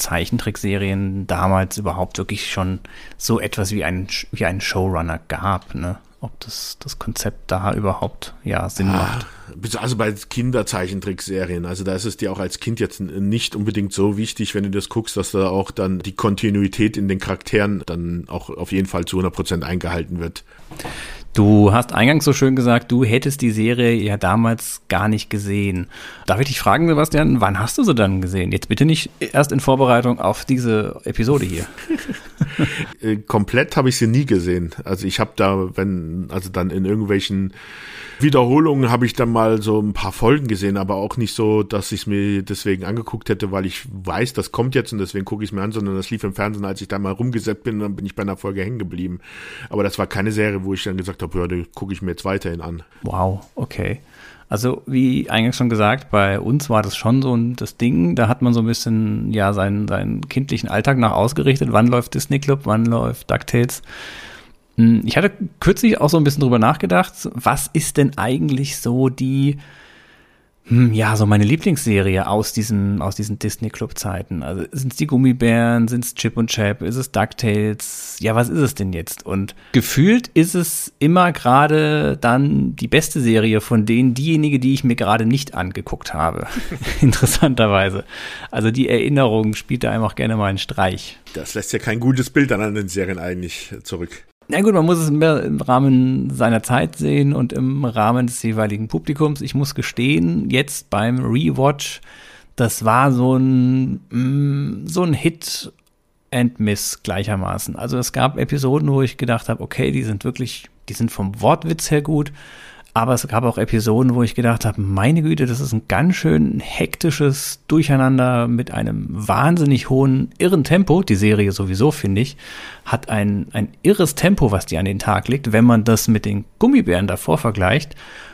Zeichentrickserien damals überhaupt wirklich schon so etwas wie einen, wie einen Showrunner gab, ne? ob das, das Konzept da überhaupt ja Sinn macht. Also bei Kinderzeichentrickserien, also da ist es dir auch als Kind jetzt nicht unbedingt so wichtig, wenn du das guckst, dass da auch dann die Kontinuität in den Charakteren dann auch auf jeden Fall zu hundert Prozent eingehalten wird. Du hast eingangs so schön gesagt, du hättest die Serie ja damals gar nicht gesehen. Darf ich dich fragen, Sebastian, wann hast du sie dann gesehen? Jetzt bitte nicht erst in Vorbereitung auf diese Episode hier. Komplett habe ich sie nie gesehen. Also ich habe da, wenn, also dann in irgendwelchen Wiederholungen habe ich dann mal so ein paar Folgen gesehen, aber auch nicht so, dass ich es mir deswegen angeguckt hätte, weil ich weiß, das kommt jetzt und deswegen gucke ich es mir an, sondern das lief im Fernsehen, als ich da mal rumgesetzt bin und dann bin ich bei einer Folge hängen geblieben. Aber das war keine Serie, wo ich dann gesagt habe, ja, die gucke ich mir jetzt weiterhin an. Wow, okay. Also wie eingangs schon gesagt, bei uns war das schon so ein, das Ding, da hat man so ein bisschen ja seinen, seinen kindlichen Alltag nach ausgerichtet. Wann läuft Disney Club, wann läuft DuckTales? Ich hatte kürzlich auch so ein bisschen drüber nachgedacht, was ist denn eigentlich so die, ja, so meine Lieblingsserie aus diesen, aus diesen Disney Club Zeiten? Also sind es die Gummibären, sind es Chip und Chap, ist es DuckTales? Ja, was ist es denn jetzt? Und gefühlt ist es immer gerade dann die beste Serie von denen, diejenige, die ich mir gerade nicht angeguckt habe. Interessanterweise. Also die Erinnerung spielt da einem auch gerne mal einen Streich. Das lässt ja kein gutes Bild an den Serien eigentlich zurück. Na gut, man muss es mehr im Rahmen seiner Zeit sehen und im Rahmen des jeweiligen Publikums. Ich muss gestehen, jetzt beim Rewatch, das war so ein, so ein Hit and Miss gleichermaßen. Also es gab Episoden, wo ich gedacht habe, okay, die sind wirklich, die sind vom Wortwitz her gut. Aber es gab auch Episoden, wo ich gedacht habe, meine Güte, das ist ein ganz schön hektisches Durcheinander mit einem wahnsinnig hohen, irren Tempo. Die Serie sowieso, finde ich, hat ein, ein irres Tempo, was die an den Tag legt, wenn man das mit den Gummibären davor vergleicht,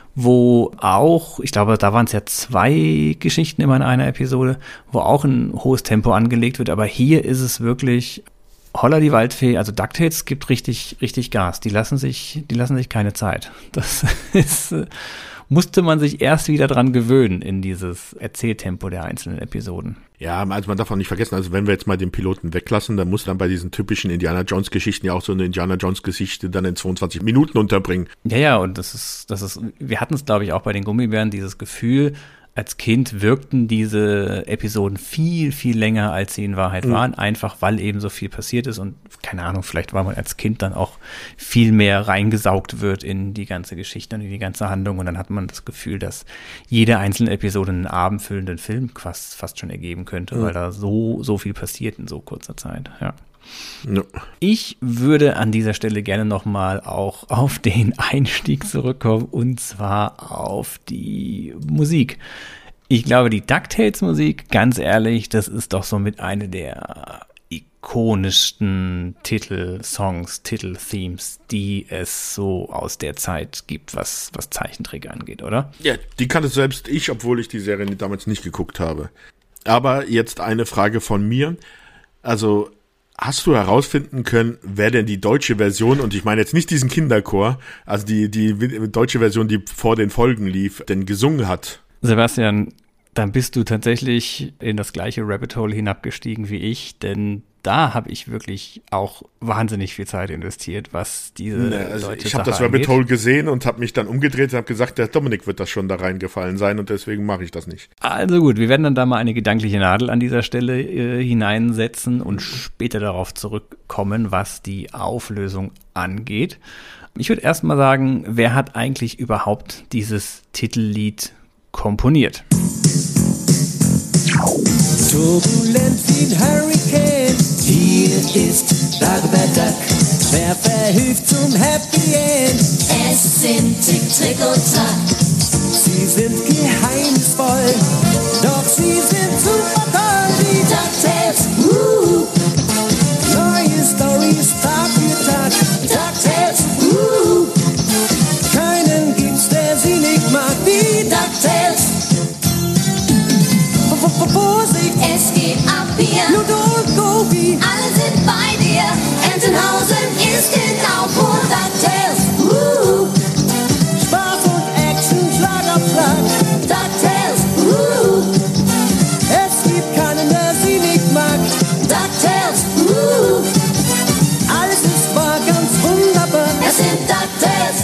wo auch, ich glaube, da waren es ja zwei Geschichten immer in einer Episode, wo auch ein hohes Tempo angelegt wird. Aber hier ist es wirklich Holla die Waldfee, also DuckTales gibt richtig, richtig Gas. Die lassen sich, die lassen sich keine Zeit. Das ist, musste man sich erst wieder dran gewöhnen in dieses Erzähltempo der einzelnen Episoden. Ja, also man darf auch nicht vergessen, also wenn wir jetzt mal den Piloten weglassen, dann muss dann bei diesen typischen Indiana Jones Geschichten ja auch so eine Indiana Jones Geschichte dann in zweiundzwanzig Minuten unterbringen. Ja, ja, und das ist, das ist, wir hatten es, glaube ich, auch bei den Gummibären, dieses Gefühl, als Kind wirkten diese Episoden viel, viel länger, als sie in Wahrheit waren, mhm. einfach weil eben so viel passiert ist und keine Ahnung, vielleicht weil man als Kind dann auch viel mehr reingesaugt wird in die ganze Geschichte und in die ganze Handlung und dann hat man das Gefühl, dass jede einzelne Episode einen abendfüllenden Film fast, fast schon ergeben könnte, mhm. weil da so, so viel passiert in so kurzer Zeit, ja. No. Ich würde an dieser Stelle gerne nochmal auch auf den Einstieg zurückkommen und zwar auf die Musik. Ich glaube, die DuckTales-Musik, ganz ehrlich, das ist doch somit eine der ikonischsten Titelsongs, Titelthemes, die es so aus der Zeit gibt, was, was Zeichentrick angeht, oder? Ja, die kannte selbst ich, obwohl ich die Serie damals nicht geguckt habe. Aber jetzt eine Frage von mir. Also hast du herausfinden können, wer denn die deutsche Version, und ich meine jetzt nicht diesen Kinderchor, also die, die deutsche Version, die vor den Folgen lief, denn gesungen hat? Sebastian, dann bist du tatsächlich in das gleiche Rabbit Hole hinabgestiegen wie ich, denn da habe ich wirklich auch wahnsinnig viel Zeit investiert, was diese nee, also deutsche Ich habe das Rabbit Hole gesehen und habe mich dann umgedreht und habe gesagt, der Dominik wird das schon da reingefallen sein und deswegen mache ich das nicht. Also gut, wir werden dann da mal eine gedankliche Nadel an dieser Stelle äh, hineinsetzen und später darauf zurückkommen, was die Auflösung angeht. Ich würde erst mal sagen, wer hat eigentlich überhaupt dieses Titellied komponiert? Turbulent wie ein Hurricane, hier ist Dagobert Duck. Wer verhilft zum Happy End? Es sind Tick, Trick und Track. Sie sind geheimnisvoll, doch sie sind super toll. Die DuckTales, uh. Neue Storys Tag für Tag. DuckTales, uh. Keinen gibt's, der sie nicht mag. Die DuckTales. Vorsicht, es geht ab hier. Ludo und Gobi, alle sind bei dir. Entenhausen ist genau pur. DuckTales, uh. Spaß und Action, Schlag auf Schlag. DuckTales, uh. Es gibt keinen, der sie nicht mag. DuckTales, uh. Alles ist wahr, ganz wunderbar. Es sind DuckTales.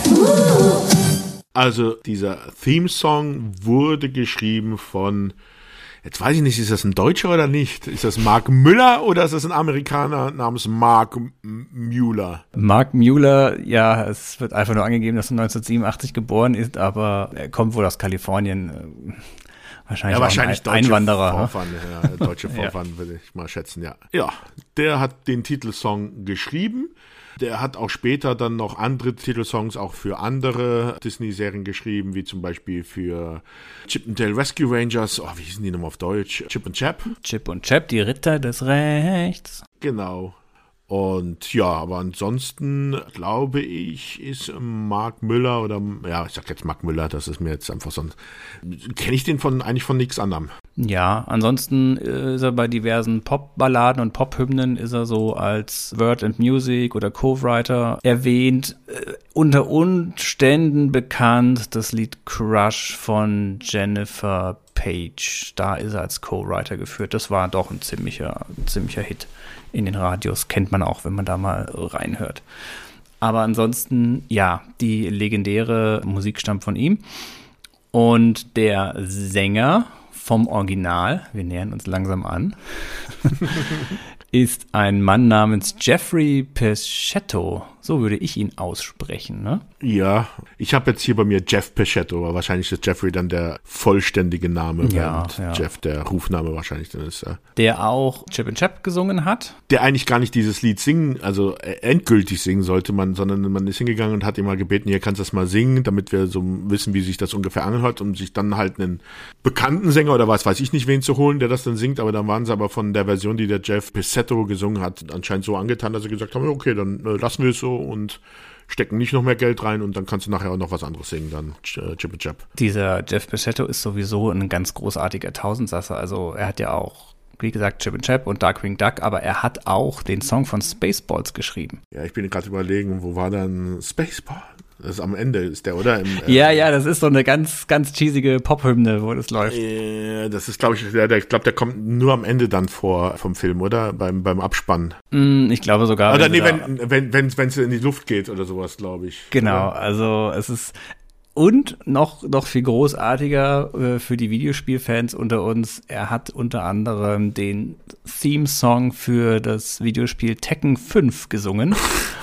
Also dieser Theme-Song wurde geschrieben von, jetzt weiß ich nicht, ist das ein Deutscher oder nicht? Ist das Mark Müller oder ist das ein Amerikaner namens Mark Mueller? Mark Mueller, ja, es wird einfach nur angegeben, dass er neunzehnhundertsiebenundachtzig geboren ist, aber er kommt wohl aus Kalifornien. Wahrscheinlich, ja, wahrscheinlich ein Einwanderer. Vorfahren, ja, deutsche Vorfahren, ja. Würde ich mal schätzen, ja. Ja, der hat den Titelsong geschrieben. Der hat auch später dann noch andere Titelsongs auch für andere Disney-Serien geschrieben, wie zum Beispiel für Chip and Dale Rescue Rangers. Oh, wie hießen die nochmal auf Deutsch? Chip und Chap. Chip und Chap, die Ritter des Rechts. Genau. Und ja, aber ansonsten glaube ich, ist Mark Müller oder, ja, ich sag jetzt Mark Müller, das ist mir jetzt einfach so ein, kenne ich den von eigentlich von nichts anderem. Ja, ansonsten ist er bei diversen Pop-Balladen und Pop-Hymnen ist er so als Word and Music oder Co-Writer erwähnt. Äh, unter Umständen bekannt das Lied Crush von Jennifer Page. Da ist er als Co-Writer geführt. Das war doch ein ziemlicher, ziemlicher Hit in den Radios. Kennt man auch, wenn man da mal reinhört. Aber ansonsten, ja, die legendäre Musik stammt von ihm. Und der Sänger vom Original, wir nähern uns langsam an, ist ein Mann namens Jeffrey Peschetto. So würde ich ihn aussprechen, ne? Ja, ich habe jetzt hier bei mir Jeff Peschetto, aber wahrscheinlich ist Jeffrey dann der vollständige Name, ja, während ja. Jeff der Rufname wahrscheinlich dann ist. Ja. Der auch Chip and Chap gesungen hat. Der eigentlich gar nicht dieses Lied singen, also endgültig singen sollte man, sondern man ist hingegangen und hat ihn mal gebeten, hier kannst du das mal singen, damit wir so wissen, wie sich das ungefähr anhört, um sich dann halt einen bekannten Sänger oder was weiß ich nicht wen zu holen, der das dann singt, aber dann waren sie aber von der Version, die der Jeff Peschetto gesungen hat, anscheinend so angetan, dass sie gesagt haben, okay, dann äh, lassen wir es so und stecken nicht noch mehr Geld rein und dann kannst du nachher auch noch was anderes singen, dann äh, Chip and Chap. Dieser Jeff Peschetto ist sowieso ein ganz großartiger Tausendsasser, also er hat ja auch, wie gesagt, Chip and Chap und Darkwing Duck, aber er hat auch den Song von Spaceballs geschrieben. Ja, ich bin gerade überlegen, wo war dann Spaceball? Das ist am Ende, ist der, oder? Im, äh, ja, ja, das ist so eine ganz, ganz cheesige Pop-Hymne, wo das läuft. Äh, das ist, glaube ich, der, der, ich glaube, der kommt nur am Ende dann vor vom Film, oder? Beim, beim Abspann. Mm, ich glaube sogar. Oder nee, wenn, wenn, wenn, wenn es in die Luft geht oder sowas, glaube ich. Genau, oder? Also es ist, und noch, noch viel großartiger äh, für die Videospielfans unter uns, er hat unter anderem den Theme-Song für das Videospiel Tekken fünf gesungen.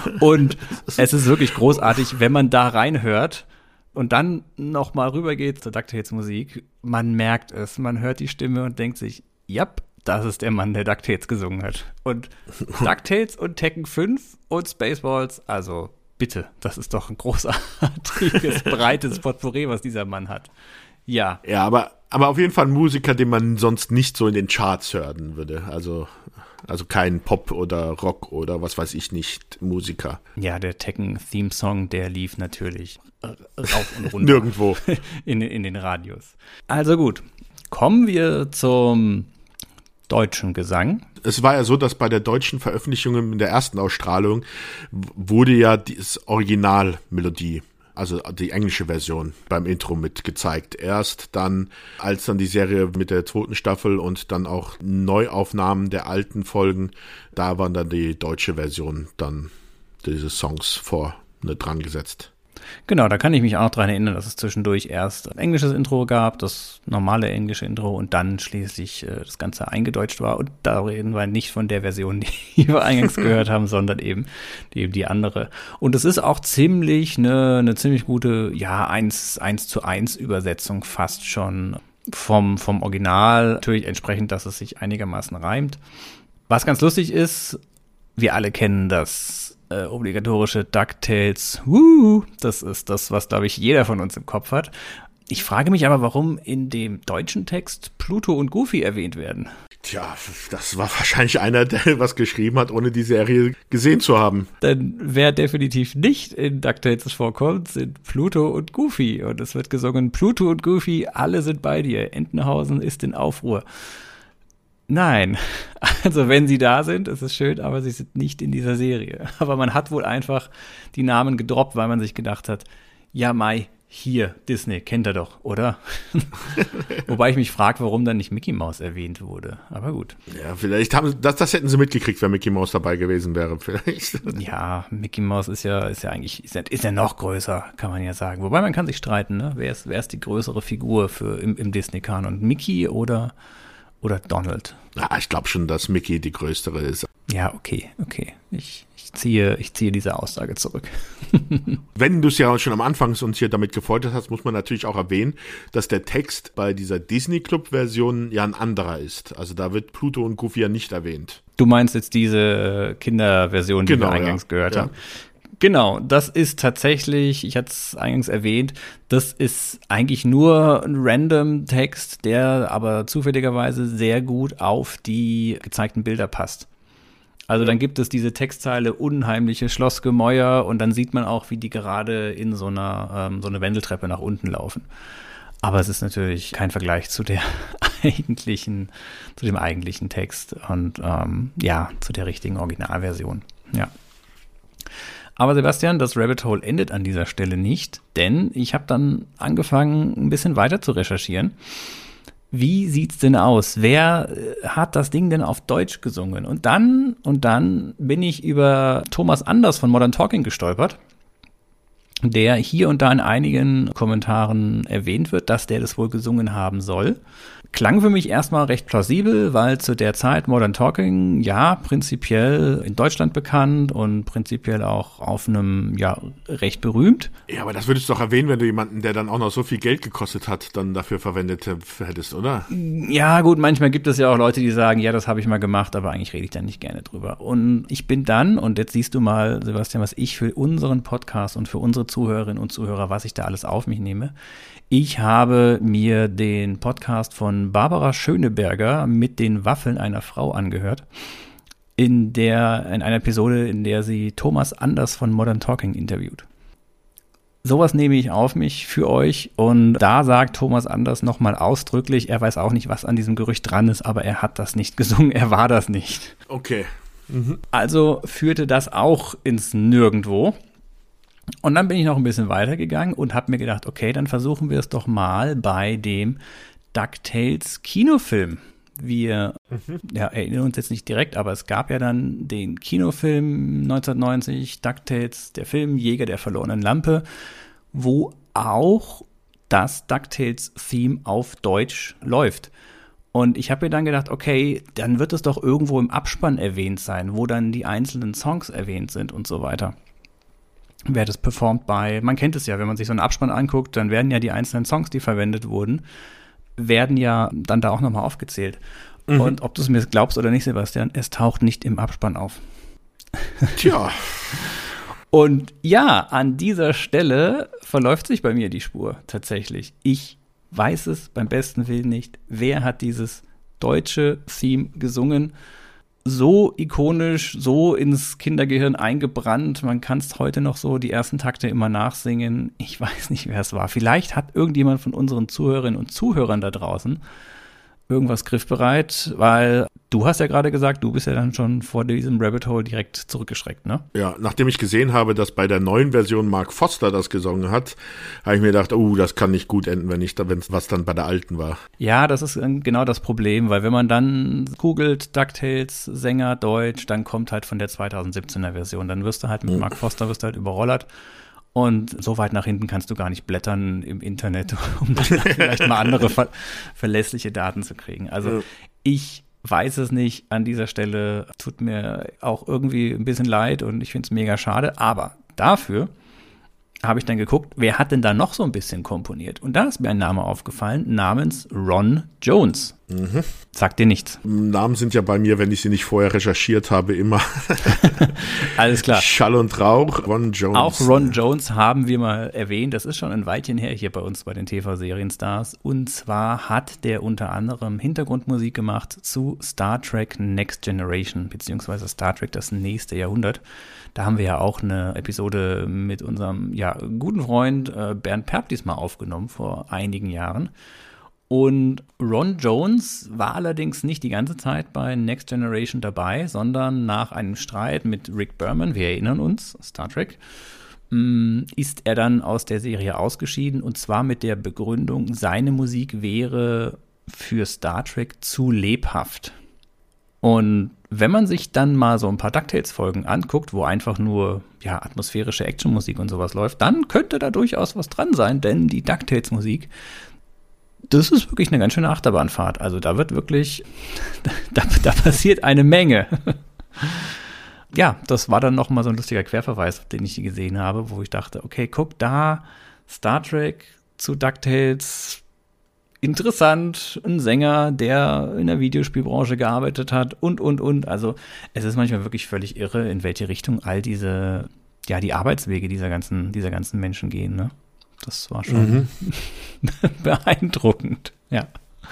Und es ist wirklich großartig, wenn man da reinhört und dann noch mal rübergeht zur DuckTales Musik. Man merkt es, man hört die Stimme und denkt sich, ja, das ist der Mann, der DuckTales gesungen hat. Und DuckTales und Tekken fünf und Spaceballs, also bitte, das ist doch ein großartiges, breites Potpourri, was dieser Mann hat. Ja. Ja, aber, aber auf jeden Fall ein Musiker, den man sonst nicht so in den Charts hören würde. Also, also kein Pop oder Rock oder was weiß ich nicht, Musiker. Ja, der Tekken-Theme-Song, der lief natürlich rauf und runter. Nirgendwo. In, in den Radios. Also gut, kommen wir zum deutschen Gesang. Es war ja so, dass bei der deutschen Veröffentlichung in der ersten Ausstrahlung wurde ja das Originalmelodie, also die englische Version beim Intro mit gezeigt. Erst dann, als dann die Serie mit der zweiten Staffel und dann auch Neuaufnahmen der alten Folgen, da waren dann die deutsche Version dann diese Songs vor ne, dran gesetzt. Genau, da kann ich mich auch noch dran erinnern, dass es zwischendurch erst ein englisches Intro gab, das normale englische Intro und dann schließlich äh, das Ganze eingedeutscht war. Und da reden wir nicht von der Version, die wir eingangs gehört haben, sondern eben die, die andere. Und es ist auch ziemlich eine, eine ziemlich gute, ja, eins, eins zu eins Übersetzung fast schon vom, vom Original. Natürlich entsprechend, dass es sich einigermaßen reimt. Was ganz lustig ist, wir alle kennen das Äh, obligatorische DuckTales. Woo! Das ist das, was, glaube ich, jeder von uns im Kopf hat. Ich frage mich aber, warum in dem deutschen Text Pluto und Goofy erwähnt werden. Tja, das war wahrscheinlich einer, der was geschrieben hat, ohne die Serie gesehen zu haben. Denn wer definitiv nicht in DuckTales vorkommt, sind Pluto und Goofy. Und es wird gesungen, Pluto und Goofy, alle sind bei dir. Entenhausen ist in Aufruhr. Nein, also wenn sie da sind, ist es schön, aber sie sind nicht in dieser Serie. Aber man hat wohl einfach die Namen gedroppt, weil man sich gedacht hat, ja Mai, hier, Disney, kennt er doch, oder? Wobei ich mich frage, warum dann nicht Mickey Mouse erwähnt wurde. Aber gut. Ja, vielleicht haben das, das hätten sie mitgekriegt, wenn Mickey Mouse dabei gewesen wäre, vielleicht. Ja, Mickey Mouse ist ja, ist ja eigentlich, ist ja, ist ja noch größer, kann man ja sagen. Wobei man kann sich streiten, ne? Wer ist, wer ist die größere Figur für im, im Disney-Kanon? Mickey oder, oder Donald? Ja, ich glaube schon, dass Mickey die größere ist. Ja, okay, okay. Ich, ich ziehe, ich ziehe diese Aussage zurück. Wenn du es ja schon am Anfang uns hier damit gefreut hast, muss man natürlich auch erwähnen, dass der Text bei dieser Disney-Club-Version ja ein anderer ist. Also da wird Pluto und Goofy ja nicht erwähnt. Du meinst jetzt diese Kinderversion, die Genau, wir eingangs ja. gehört Ja. haben? Genau, das ist tatsächlich, ich hatte es eingangs erwähnt, das ist eigentlich nur ein random Text, der aber zufälligerweise sehr gut auf die gezeigten Bilder passt. Also dann gibt es diese Textzeile unheimliche Schlossgemäuer und dann sieht man auch, wie die gerade in so einer ähm, so eine Wendeltreppe nach unten laufen. Aber es ist natürlich kein Vergleich zu der eigentlichen, zu dem eigentlichen Text und ähm, ja, zu der richtigen Originalversion. Ja. Aber Sebastian, das Rabbit Hole endet an dieser Stelle nicht, denn ich habe dann angefangen, ein bisschen weiter zu recherchieren. Wie sieht's denn aus? Wer äh, hat das Ding denn auf Deutsch gesungen? Und dann, und dann bin ich über Thomas Anders von Modern Talking gestolpert, der hier und da in einigen Kommentaren erwähnt wird, dass der das wohl gesungen haben soll. Klang für mich erstmal recht plausibel, weil zu der Zeit Modern Talking, ja, prinzipiell in Deutschland bekannt und prinzipiell auch auf einem, ja, recht berühmt. Ja, aber das würdest du doch erwähnen, wenn du jemanden, der dann auch noch so viel Geld gekostet hat, dann dafür verwendet hättest, oder? Ja, gut, manchmal gibt es ja auch Leute, die sagen, ja, das habe ich mal gemacht, aber eigentlich rede ich da nicht gerne drüber. Und ich bin dann, und jetzt siehst du mal, Sebastian, was ich für unseren Podcast und für unsere Zuhörerinnen und Zuhörer, was ich da alles auf mich nehme. Ich habe mir den Podcast von Barbara Schöneberger mit den Waffeln einer Frau angehört, in der, in einer Episode, in der sie Thomas Anders von Modern Talking interviewt. Sowas nehme ich auf mich für euch und da sagt Thomas Anders nochmal ausdrücklich, er weiß auch nicht, was an diesem Gerücht dran ist, aber er hat das nicht gesungen, er war das nicht. Okay. Also führte das auch ins Nirgendwo. Und dann bin ich noch ein bisschen weitergegangen und habe mir gedacht, okay, dann versuchen wir es doch mal bei dem DuckTales Kinofilm. Wir mhm. ja, erinnern uns jetzt nicht direkt, aber es gab ja dann den Kinofilm neunzehnhundertneunzig, DuckTales, der Film Jäger der verlorenen Lampe, wo auch das DuckTales-Theme auf Deutsch läuft. Und ich habe mir dann gedacht, okay, dann wird es doch irgendwo im Abspann erwähnt sein, wo dann die einzelnen Songs erwähnt sind und so weiter. Wer das performt bei, man kennt es ja, wenn man sich so einen Abspann anguckt, dann werden ja die einzelnen Songs, die verwendet wurden, werden ja dann da auch nochmal aufgezählt. Mhm. Und ob du es mir glaubst oder nicht, Sebastian, es taucht nicht im Abspann auf. Tja. Und ja, an dieser Stelle verläuft sich bei mir die Spur tatsächlich. Ich weiß es beim besten Willen nicht. Wer hat dieses deutsche Theme gesungen? So ikonisch, so ins Kindergehirn eingebrannt. Man kann es heute noch so die ersten Takte immer nachsingen. Ich weiß nicht, wer es war. Vielleicht hat irgendjemand von unseren Zuhörerinnen und Zuhörern da draußen irgendwas griffbereit, weil du hast ja gerade gesagt, du bist ja dann schon vor diesem Rabbit Hole direkt zurückgeschreckt, ne? Ja, nachdem ich gesehen habe, dass bei der neuen Version Mark Foster das gesungen hat, habe ich mir gedacht, oh, das kann nicht gut enden, wenn ich da, wenn es was dann bei der alten war. Ja, das ist genau das Problem, weil wenn man dann googelt DuckTales Sänger Deutsch, dann kommt halt von der zweitausendsiebzehner Version, dann wirst du halt mit mhm. Mark Foster wirst du halt überrollert. Und so weit nach hinten kannst du gar nicht blättern im Internet, um dann vielleicht mal andere ver- verlässliche Daten zu kriegen. Also ja. Ich weiß es nicht an dieser Stelle. Tut mir auch irgendwie ein bisschen leid und ich finde es mega schade. Aber dafür habe ich dann geguckt, wer hat denn da noch so ein bisschen komponiert? Und da ist mir ein Name aufgefallen, namens Ron Jones. Mhm. Sagt dir nichts. Namen sind ja bei mir, wenn ich sie nicht vorher recherchiert habe, immer alles klar. Schall und Rauch. Ron Jones. Auch Ron Jones haben wir mal erwähnt. Das ist schon ein Weilchen her hier bei uns bei den T V-Serienstars. Und zwar hat der unter anderem Hintergrundmusik gemacht zu Star Trek Next Generation, beziehungsweise Star Trek das nächste Jahrhundert. Da haben wir ja auch eine Episode mit unserem ja, guten Freund äh, Bernd Perp diesmal aufgenommen vor einigen Jahren. Und Ron Jones war allerdings nicht die ganze Zeit bei Next Generation dabei, sondern nach einem Streit mit Rick Berman, wir erinnern uns, Star Trek, ist er dann aus der Serie ausgeschieden und zwar mit der Begründung, seine Musik wäre für Star Trek zu lebhaft. Und wenn man sich dann mal so ein paar DuckTales-Folgen anguckt, wo einfach nur ja, atmosphärische Actionmusik und sowas läuft, dann könnte da durchaus was dran sein, denn die DuckTales-Musik, das ist wirklich eine ganz schöne Achterbahnfahrt. Also da wird wirklich, da, da passiert eine Menge. Ja, das war dann noch mal so ein lustiger Querverweis, den ich gesehen habe, wo ich dachte, okay, guck da, Star Trek zu DuckTales, interessant, ein Sänger, der in der Videospielbranche gearbeitet hat und, und, und. Also es ist manchmal wirklich völlig irre, in welche Richtung all diese, ja, die Arbeitswege dieser ganzen, dieser ganzen Menschen gehen, ne? Das war schon mhm. beeindruckend, ja.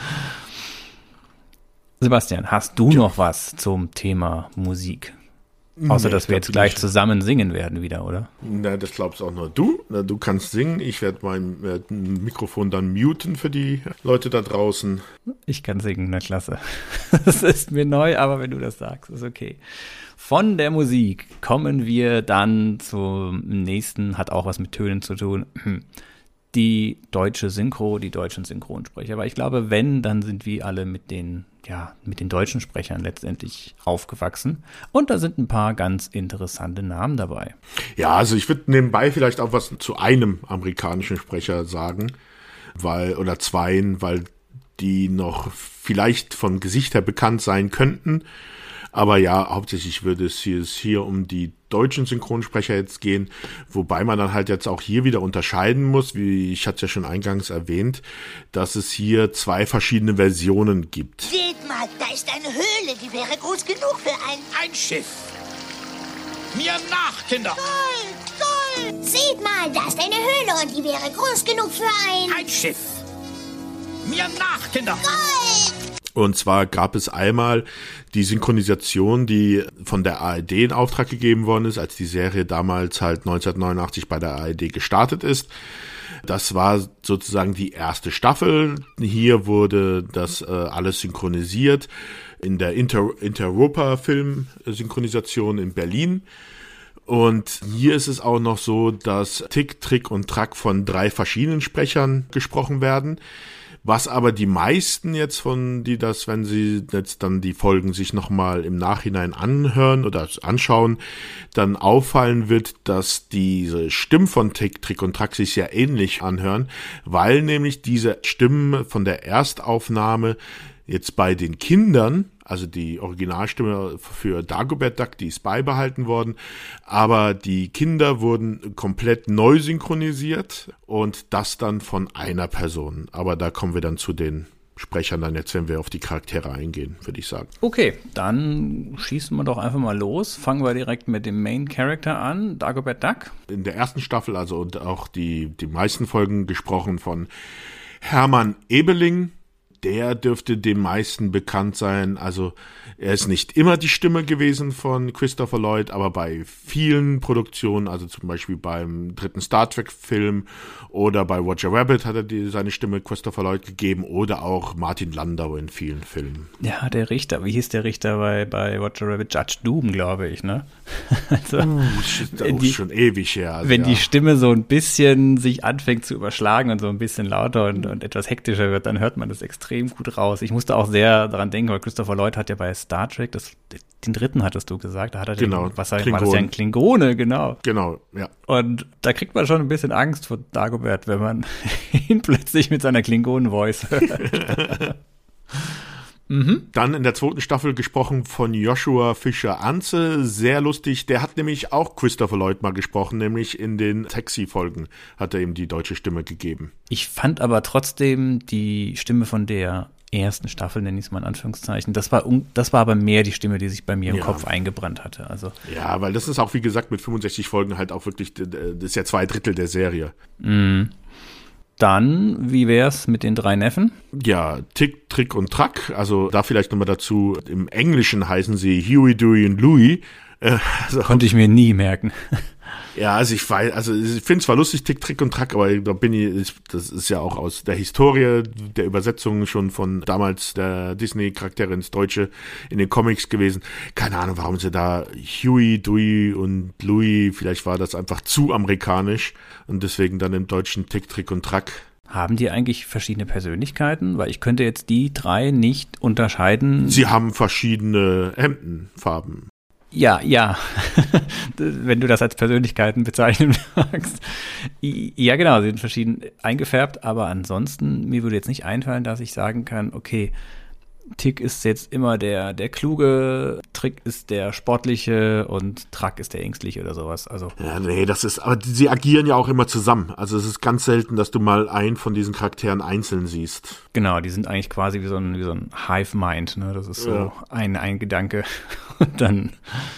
Sebastian, hast du ja. noch was zum Thema Musik? Außer, nee, dass wir jetzt gleich nicht zusammen singen werden wieder, oder? Na, das glaubst auch nur du. Na, du kannst singen. Ich werde mein äh, Mikrofon dann muten für die Leute da draußen. Ich kann singen, na klasse. Das ist mir neu, aber wenn du das sagst, ist okay. Von der Musik kommen wir dann zum nächsten, hat auch was mit Tönen zu tun. Die deutsche Synchro, die deutschen Synchronsprecher. Aber ich glaube, wenn, dann sind wir alle mit den, ja, mit den deutschen Sprechern letztendlich aufgewachsen. Und da sind ein paar ganz interessante Namen dabei. Ja, also ich würde nebenbei vielleicht auch was zu einem amerikanischen Sprecher sagen, weil, oder zweien, weil die noch vielleicht vom Gesicht her bekannt sein könnten. Aber ja, hauptsächlich würde es hier, es hier um die deutschen Synchronsprecher jetzt gehen, wobei man dann halt jetzt auch hier wieder unterscheiden muss, wie ich hatte es ja schon eingangs erwähnt, dass es hier zwei verschiedene Versionen gibt. Seht mal, da ist eine Höhle, die wäre groß genug für ein... Ein Schiff. Mir nach, Kinder. Gold, Gold. Seht mal, da ist eine Höhle und die wäre groß genug für ein... Ein Schiff. Mir nach, Kinder. Gold. Und zwar gab es einmal die Synchronisation, die von der A R D in Auftrag gegeben worden ist, als die Serie damals halt neunzehnhundertneunundachtzig bei der A R D gestartet ist. Das war sozusagen die erste Staffel. Hier wurde das äh, alles synchronisiert in der Inter Interroper-Film-Synchronisation in Berlin. Und hier ist es auch noch so, dass Tick, Trick und Track von drei verschiedenen Sprechern gesprochen werden. Was aber die meisten jetzt von, die das, wenn sie jetzt dann die Folgen sich nochmal im Nachhinein anhören oder anschauen, dann auffallen wird, dass diese Stimmen von Tick, Trick und Track sich sehr ähnlich anhören, weil nämlich diese Stimmen von der Erstaufnahme jetzt bei den Kindern, also die Originalstimme für Dagobert Duck, die ist beibehalten worden, aber die Kinder wurden komplett neu synchronisiert und das dann von einer Person. Aber da kommen wir dann zu den Sprechern dann jetzt, wenn wir auf die Charaktere eingehen, würde ich sagen. Okay, dann schießen wir doch einfach mal los. Fangen wir direkt mit dem Main Character an, Dagobert Duck. In der ersten Staffel, also und auch die, die meisten Folgen gesprochen von Hermann Ebeling. Der dürfte den meisten bekannt sein. Also er ist nicht immer die Stimme gewesen von Christopher Lloyd, aber bei vielen Produktionen, also zum Beispiel beim dritten Star Trek Film oder bei Roger Rabbit hat er die, seine Stimme Christopher Lloyd gegeben oder auch Martin Landau in vielen Filmen. Ja, der Richter, wie hieß der Richter bei, bei Roger Rabbit? Judge Doom, glaube ich, ne? Also, uh, das ist schon ewig her. Also, wenn ja. die Stimme so ein bisschen sich anfängt zu überschlagen und so ein bisschen lauter und, und etwas hektischer wird, dann hört man das extrem gut raus. Ich musste auch sehr daran denken, weil Christopher Lloyd hat ja bei Star Trek, das, den dritten hattest du gesagt, da hat er genau, den, was war das ja ein Klingone, genau. Genau, ja. Und da kriegt man schon ein bisschen Angst vor Dagobert, wenn man ihn plötzlich mit seiner Klingonen-Voice hört. Mhm. Dann in der zweiten Staffel gesprochen von Joshua Fischer-Anze, sehr lustig. Der hat nämlich auch Christopher Lloyd mal gesprochen, nämlich in den Taxi-Folgen hat er ihm die deutsche Stimme gegeben. Ich fand aber trotzdem die Stimme von der ersten Staffel, nenne ich es mal in Anführungszeichen, das war, das war aber mehr die Stimme, die sich bei mir im ja. Kopf eingebrannt hatte. Also ja, weil das ist auch, wie gesagt, mit fünfundsechzig Folgen halt auch wirklich, das ist ja zwei Drittel der Serie. Mhm. Dann, wie wär's mit den drei Neffen? Ja, Tick, Trick und Track. Also da vielleicht nochmal dazu, im Englischen heißen sie Huey, Dewey und Louie. Äh, also, Konnte ich mir nie merken. Ja, also ich weiß, also ich finde es zwar lustig, Tick, Trick und Track, aber da bin ich, das ist ja auch aus der Historie der Übersetzung schon von damals der Disney-Charaktere ins Deutsche in den Comics gewesen. Keine Ahnung, warum sie da Huey, Dewey und Louie, vielleicht war das einfach zu amerikanisch und deswegen dann im Deutschen Tick, Trick und Track. Haben die eigentlich verschiedene Persönlichkeiten? Weil ich könnte jetzt die drei nicht unterscheiden. Sie haben verschiedene Hemdenfarben. Ja, ja, wenn du das als Persönlichkeiten bezeichnen magst. Ja, genau, sie sind verschieden eingefärbt, aber ansonsten, mir würde jetzt nicht einfallen, dass ich sagen kann, okay, Tick ist jetzt immer der, der kluge, Trick ist der sportliche und Track ist der ängstliche oder sowas. Also ja, nee, das ist, aber sie agieren ja auch immer zusammen. Also es ist ganz selten, dass du mal einen von diesen Charakteren einzeln siehst. Genau, die sind eigentlich quasi wie so ein, wie so ein Hive-Mind, ne? Das ist so ja. ein, ein Gedanke und dann...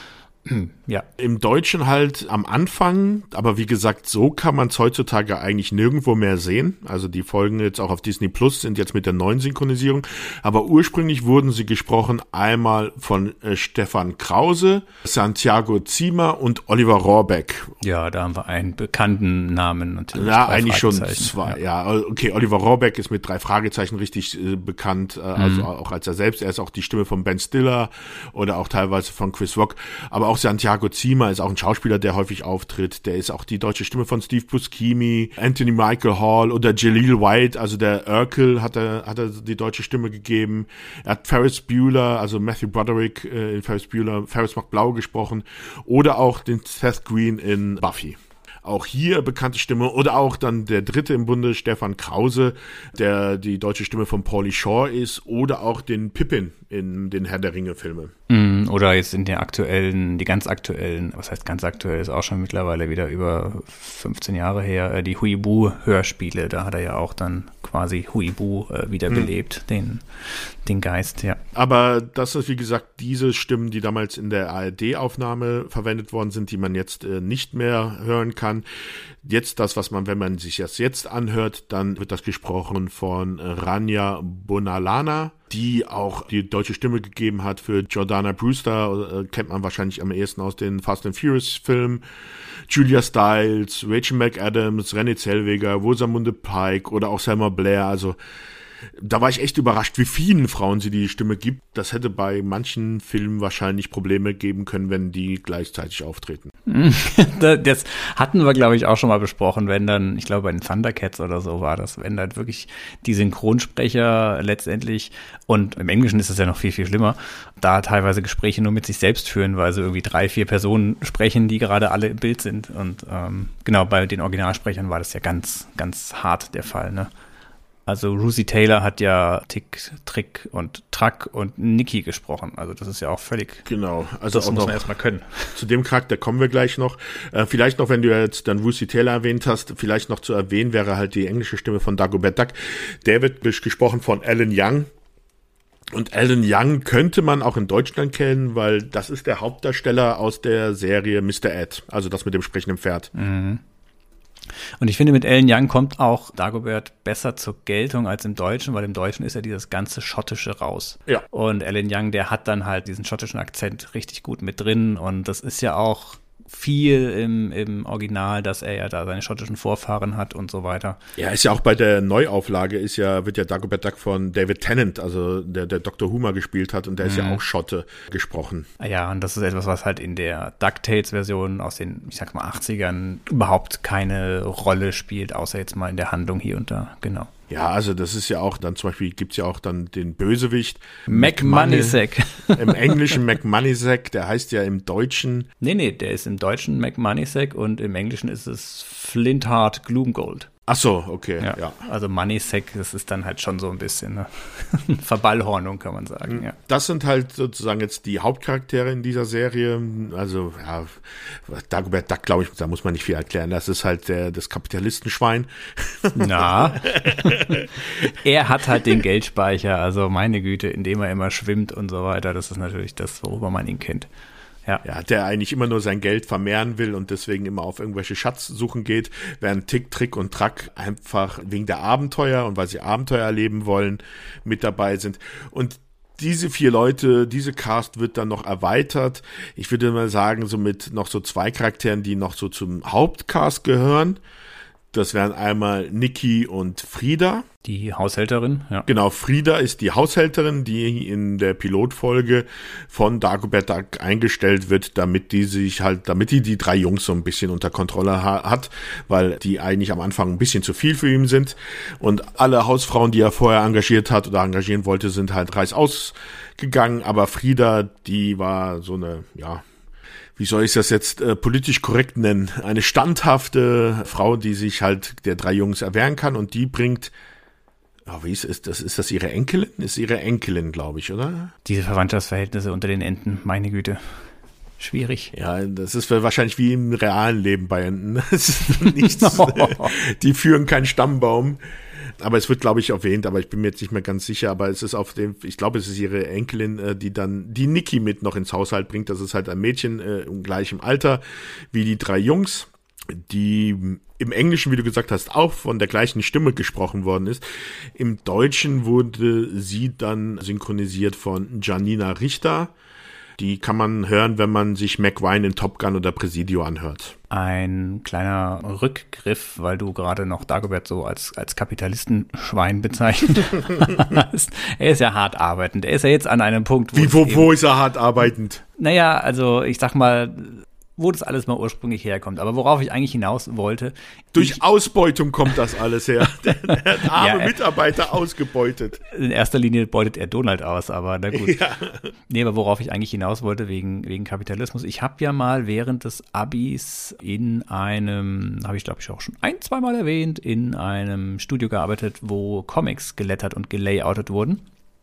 Ja. Im Deutschen halt am Anfang, aber wie gesagt, so kann man es heutzutage eigentlich nirgendwo mehr sehen. Also die Folgen jetzt auch auf Disney Plus sind jetzt mit der neuen Synchronisierung, aber ursprünglich wurden sie gesprochen einmal von äh, Stefan Krause, Santiago Zima und Oliver Rohrbeck. Ja, da haben wir einen bekannten Namen natürlich. Ja, eigentlich schon zwei. Ja. ja, okay, Oliver Rohrbeck ist mit drei Fragezeichen richtig äh, bekannt, äh, also mhm. auch als er selbst. Er ist auch die Stimme von Ben Stiller oder auch teilweise von Chris Rock, aber auch Santiago Zima ist auch ein Schauspieler, der häufig auftritt. Der ist auch die deutsche Stimme von Steve Buscemi, Anthony Michael Hall oder Jaleel White, also der Urkel hat er, hat er die deutsche Stimme gegeben. Er hat Ferris Bueller, also Matthew Broderick äh, in Ferris Bueller, Ferris macht blau gesprochen oder auch den Seth Green in Buffy. Auch hier bekannte Stimme oder auch dann der dritte im Bunde, Stefan Krause, der die deutsche Stimme von Pauly Shore ist oder auch den Pippin in den Herr der Ringe-Filmen. Mm, oder jetzt in den aktuellen, die ganz aktuellen, was heißt ganz aktuell, ist auch schon mittlerweile wieder über fünfzehn Jahre her, die Huibu-Hörspiele, da hat er ja auch dann quasi Huibu äh, wiederbelebt, hm. den, den Geist, ja. Aber das ist, wie gesagt, diese Stimmen, die damals in der A R D-Aufnahme verwendet worden sind, die man jetzt äh, nicht mehr hören kann. Jetzt das, was man, wenn man sich das jetzt anhört, dann wird das gesprochen von Rania Bonalana, die auch die deutsche Stimme gegeben hat für Jordana Brewster, äh, kennt man wahrscheinlich am ehesten aus den Fast and Furious Filmen, Julia Stiles, Rachel McAdams, Renée Zellweger, Rosamunde Pike oder auch Selma Blair, also da war ich echt überrascht, wie vielen Frauen sie die Stimme gibt. Das hätte bei manchen Filmen wahrscheinlich Probleme geben können, wenn die gleichzeitig auftreten. Das hatten wir, glaube ich, auch schon mal besprochen, wenn dann, ich glaube bei den Thundercats oder so war das, wenn dann wirklich die Synchronsprecher letztendlich, und im Englischen ist es ja noch viel, viel schlimmer, da teilweise Gespräche nur mit sich selbst führen, weil sie irgendwie drei, vier Personen sprechen, die gerade alle im Bild sind. Und ähm, genau, bei den Originalsprechern war das ja ganz, ganz hart der Fall, ne? Also Russi Taylor hat ja Tick, Trick und Track und Nikki gesprochen. Also das ist ja auch völlig... Genau. Also das auch muss noch man erstmal können. Zu dem Charakter kommen wir gleich noch. Äh, vielleicht noch, wenn du jetzt dann Russi Taylor erwähnt hast, vielleicht noch zu erwähnen wäre halt die englische Stimme von Dagobert Duck. Der wird gesprochen von Alan Young. Und Alan Young könnte man auch in Deutschland kennen, weil das ist der Hauptdarsteller aus der Serie Mister Ed. Also das mit dem sprechenden Pferd. Mhm. Und ich finde, mit Alan Young kommt auch Dagobert besser zur Geltung als im Deutschen, weil im Deutschen ist ja dieses ganze Schottische raus. Ja. Und Alan Young, der hat dann halt diesen schottischen Akzent richtig gut mit drin und das ist ja auch viel im, im Original, dass er ja da seine schottischen Vorfahren hat und so weiter. Ja, ist ja auch bei der Neuauflage, ist ja, wird ja Dagobert Duck von David Tennant, also der, der Doktor Who mal gespielt hat und der ist mhm. ja auch Schotte gesprochen. Ja, und das ist etwas, was halt in der DuckTales-Version aus den, ich sag mal, achtzigern überhaupt keine Rolle spielt, außer jetzt mal in der Handlung hier und da, genau. Ja, also das ist ja auch dann zum Beispiel, gibt's ja auch dann den Bösewicht. McMoneysack. Im Englischen McMoneysack, der heißt ja im Deutschen. Nee, nee, der ist im Deutschen McMoneysack und im Englischen ist es Flintheart Gloomgold. Ach so, okay, ja. ja. Also Moneysack, das ist dann halt schon so ein bisschen ne? Verballhornung, kann man sagen. Ja. Das sind halt sozusagen jetzt die Hauptcharaktere in dieser Serie. Also ja, Dagobert Duck, glaube ich, da muss man nicht viel erklären. Das ist halt der, das Kapitalistenschwein. Na, er hat halt den Geldspeicher, also meine Güte, in dem er immer schwimmt und so weiter. Das ist natürlich das, worüber man ihn kennt. Ja. Ja, der eigentlich immer nur sein Geld vermehren will und deswegen immer auf irgendwelche Schatzsuchen geht, während Tick, Trick und Track einfach wegen der Abenteuer und weil sie Abenteuer erleben wollen, mit dabei sind. Und diese vier Leute, diese Cast wird dann noch erweitert. Ich würde mal sagen, so mit noch so zwei Charakteren, die noch so zum Hauptcast gehören. Das wären einmal Nikki und Frida. Die Haushälterin, ja. Genau, Frida ist die Haushälterin, die in der Pilotfolge von Dagobert Duck eingestellt wird, damit die sich halt, damit die die drei Jungs so ein bisschen unter Kontrolle ha- hat, weil die eigentlich am Anfang ein bisschen zu viel für ihn sind. Und alle Hausfrauen, die er vorher engagiert hat oder engagieren wollte, sind halt reißaus gegangen. Aber Frida, die war so eine, ja, wie soll ich das jetzt äh, politisch korrekt nennen, eine standhafte Frau, die sich halt der drei Jungs erwehren kann, und die bringt, oh, wie ist es, das, ist das ihre Enkelin? Ist ihre Enkelin, glaube ich, oder? Diese Verwandtschaftsverhältnisse unter den Enten, meine Güte. Schwierig. Ja, das ist wahrscheinlich wie im realen Leben bei Enten. Das ist nichts, die führen keinen Stammbaum. Aber es wird, glaube ich, erwähnt, aber ich bin mir jetzt nicht mehr ganz sicher, aber es ist auf dem, ich glaube, es ist ihre Enkelin, die dann die Nikki mit noch ins Haushalt bringt. Das ist halt ein Mädchen äh, im gleichen Alter wie die drei Jungs, die im Englischen, wie du gesagt hast, auch von der gleichen Stimme gesprochen worden ist. Im Deutschen wurde sie dann synchronisiert von Janina Richter. Die kann man hören, wenn man sich Mac Ryan in Top Gun oder Presidio anhört. Ein kleiner Rückgriff, weil du gerade noch Dagobert so als, als Kapitalistenschwein bezeichnet hast. Er ist ja hart arbeitend. Er ist ja jetzt an einem Punkt, wo... Wie, wo, wo ist er hart arbeitend? Naja, also ich sag mal, wo das alles mal ursprünglich herkommt. Aber worauf ich eigentlich hinaus wollte... Durch ich, Ausbeutung kommt das alles her. Der, der arme ja, Mitarbeiter ausgebeutet. In erster Linie beutet er Donald aus, aber na gut. Ja. Nee, aber worauf ich eigentlich hinaus wollte, wegen, wegen Kapitalismus. Ich habe ja mal während des Abis in einem, habe ich glaube ich auch schon ein, zweimal erwähnt, in einem Studio gearbeitet, wo Comics gelettert und gelayoutet wurden.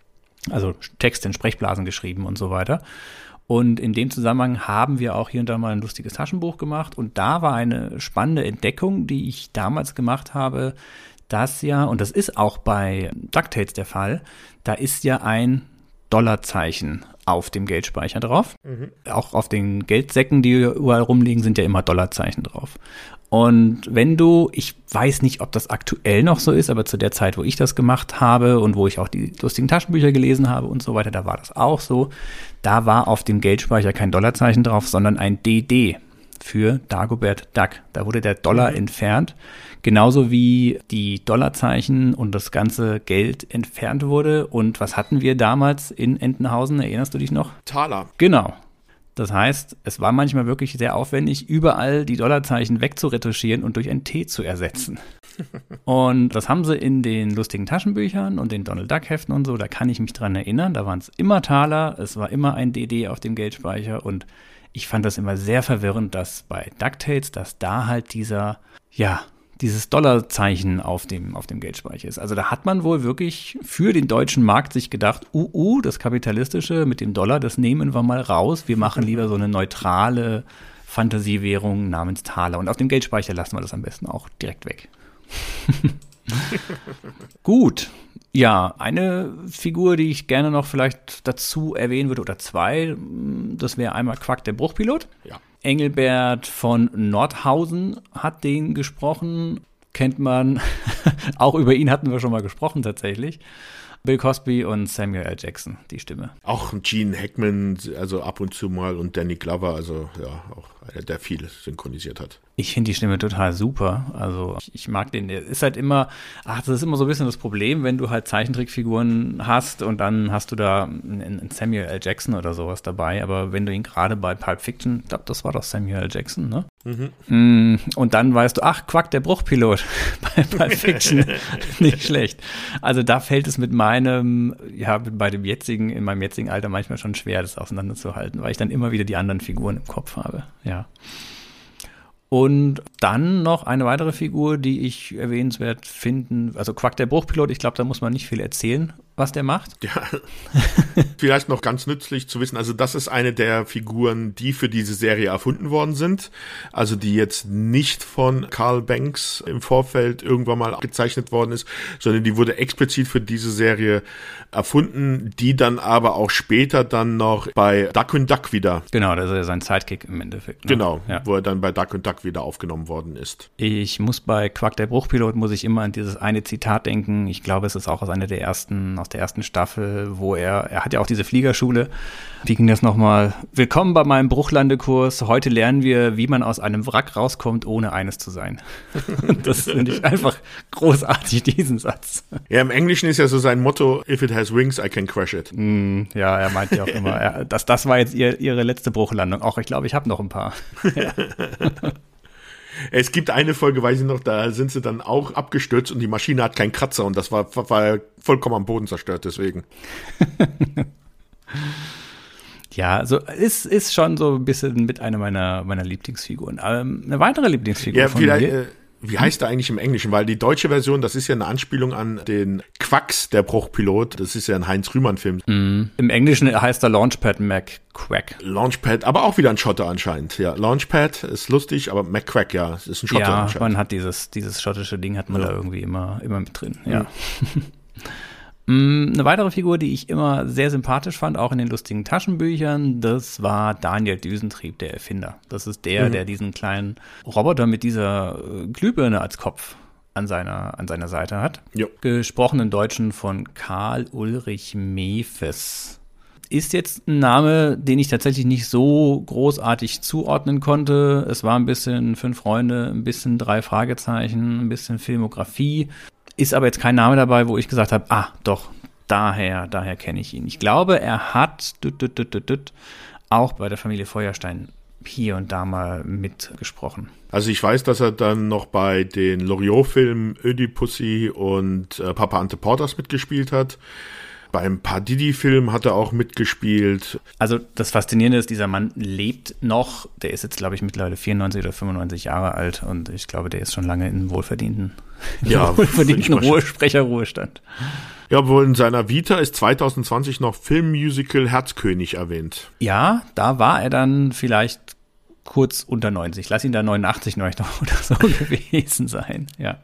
Also Text in Sprechblasen geschrieben und so weiter. Und in dem Zusammenhang haben wir auch hier und da mal ein lustiges Taschenbuch gemacht. Und da war eine spannende Entdeckung, die ich damals gemacht habe, dass ja, und das ist auch bei DuckTales der Fall, da ist ja ein Dollarzeichen auf dem Geldspeicher drauf. Mhm. Auch auf den Geldsäcken, die überall rumliegen, sind ja immer Dollarzeichen drauf. Und wenn du, ich weiß nicht, ob das aktuell noch so ist, aber zu der Zeit, wo ich das gemacht habe und wo ich auch die lustigen Taschenbücher gelesen habe und so weiter, da war das auch so. Da war auf dem Geldspeicher kein Dollarzeichen drauf, sondern ein D D für Dagobert Duck. Da wurde der Dollar mhm. entfernt, genauso wie die Dollarzeichen und das ganze Geld entfernt wurde. Und was hatten wir damals in Entenhausen? Erinnerst du dich noch? Taler. Genau. Das heißt, es war manchmal wirklich sehr aufwendig, überall die Dollarzeichen wegzuretuschieren und durch ein T zu ersetzen. Und das haben sie in den lustigen Taschenbüchern und den Donald Duck Heften und so, da kann ich mich dran erinnern, da waren es immer Taler, es war immer ein D D auf dem Geldspeicher, und ich fand das immer sehr verwirrend, dass bei DuckTales, dass da halt dieser, ja, dieses Dollarzeichen auf dem, auf dem Geldspeicher ist. Also da hat man wohl wirklich für den deutschen Markt sich gedacht, uh, uh, das Kapitalistische mit dem Dollar, das nehmen wir mal raus. Wir machen lieber so eine neutrale Fantasiewährung namens Taler. Und auf dem Geldspeicher lassen wir das am besten auch direkt weg. Gut. Ja, eine Figur, die ich gerne noch vielleicht dazu erwähnen würde, oder zwei, das wäre einmal Quack, der Bruchpilot. Ja. Engelbert von Nordhausen hat den gesprochen, kennt man, auch über ihn hatten wir schon mal gesprochen tatsächlich. Bill Cosby und Samuel L. Jackson, die Stimme. Auch Gene Hackman, also ab und zu mal, und Danny Glover, also ja, auch einer, der viel synchronisiert hat. Ich finde die Stimme total super. Also ich, ich mag den. Der ist halt immer, ach, das ist immer so ein bisschen das Problem, wenn du halt Zeichentrickfiguren hast und dann hast du da einen Samuel L. Jackson oder sowas dabei. Aber wenn du ihn gerade bei Pulp Fiction, ich glaube, das war doch Samuel L. Jackson, ne? Mhm. Und dann weißt du, ach, Quack, der Bruchpilot bei Pulp Fiction. Nicht schlecht. Also da fällt es mit meinem, ja, bei dem jetzigen, in meinem jetzigen Alter manchmal schon schwer, das auseinanderzuhalten, weil ich dann immer wieder die anderen Figuren im Kopf habe. Ja. Und dann noch eine weitere Figur, die ich erwähnenswert finden, also Quack der Bruchpilot, ich glaube, da muss man nicht viel erzählen, was der macht. Ja, vielleicht noch ganz nützlich zu wissen, also das ist eine der Figuren, die für diese Serie erfunden worden sind, also die jetzt nicht von Carl Banks im Vorfeld irgendwann mal gezeichnet worden ist, sondern die wurde explizit für diese Serie erfunden, die dann aber auch später dann noch bei Duck and Duck wieder. Genau, das ist ja sein Sidekick im Endeffekt. Ne? Genau, ja. Wo er dann bei Duck and Duck wieder aufgenommen worden ist. Ich muss bei Quack der Bruchpilot, muss ich immer an dieses eine Zitat denken, ich glaube, es ist auch aus einer der ersten aus der ersten Staffel, wo er, er hat ja auch diese Fliegerschule. Wie ging das nochmal? Willkommen bei meinem Bruchlandekurs. Heute lernen wir, wie man aus einem Wrack rauskommt, ohne eines zu sein. Das finde ich einfach großartig, diesen Satz. Ja, im Englischen ist ja so sein Motto, if it has wings, I can crash it. Mm, ja, er meint ja auch immer, er, das, das war jetzt ihr, ihre letzte Bruchlandung. Auch ich glaube, ich habe noch ein paar. Ja. Es gibt eine Folge, weiß ich noch, da sind sie dann auch abgestürzt und die Maschine hat keinen Kratzer und das war, war vollkommen am Boden zerstört, deswegen. Ja, so ist, ist schon so ein bisschen mit einer meiner, meiner Lieblingsfiguren. Ähm, eine weitere Lieblingsfigur ja, von vielleicht, mir. Äh, wie heißt er eigentlich im Englischen? Weil die deutsche Version, das ist ja eine Anspielung an den Quacks, der Bruchpilot. Das ist ja ein Heinz-Rühmann-Film. Mm. Im Englischen heißt er Launchpad McQuack. Launchpad, aber auch wieder ein Schotter anscheinend. Ja, Launchpad ist lustig, aber McQuack, ja, ist ein Schotter ja, anscheinend. man hat dieses, dieses schottische Ding hat man ja. da irgendwie immer, immer mit drin. Ja. Ja. Eine weitere Figur, die ich immer sehr sympathisch fand, auch in den lustigen Taschenbüchern, das war Daniel Düsentrieb, der Erfinder. Das ist der, mhm. der diesen kleinen Roboter mit dieser Glühbirne als Kopf an seiner, an seiner Seite hat. Jo. Gesprochen im Deutschen von Karl Ulrich Mefes. Ist jetzt ein Name, den ich tatsächlich nicht so großartig zuordnen konnte. Es war ein bisschen Fünf Freunde, ein bisschen Drei Fragezeichen, ein bisschen Filmografie. Ist aber jetzt kein Name dabei, wo ich gesagt habe, ah, doch, daher, daher kenne ich ihn. Ich glaube, er hat düt, düt, düt, düt, düt, auch bei der Familie Feuerstein hier und da mal mitgesprochen. Also ich weiß, dass er dann noch bei den Loriot-Filmen Ödipussy und äh, Papa Ante Porters mitgespielt hat. Beim Padidi-Film hat er auch mitgespielt. Also das Faszinierende ist, dieser Mann lebt noch. Der ist jetzt, glaube ich, mittlerweile vierundneunzig oder fünfundneunzig Jahre alt und ich glaube, der ist schon lange in wohlverdienten, ja, wohlverdienten Ruhe, Sprecherruhestand. Ja, wohl in seiner Vita ist zwanzig zwanzig noch Filmmusical Herzkönig erwähnt. Ja, da war er dann vielleicht kurz unter neunzig. Lass ihn da neunundachtzig noch oder so gewesen sein. Ja.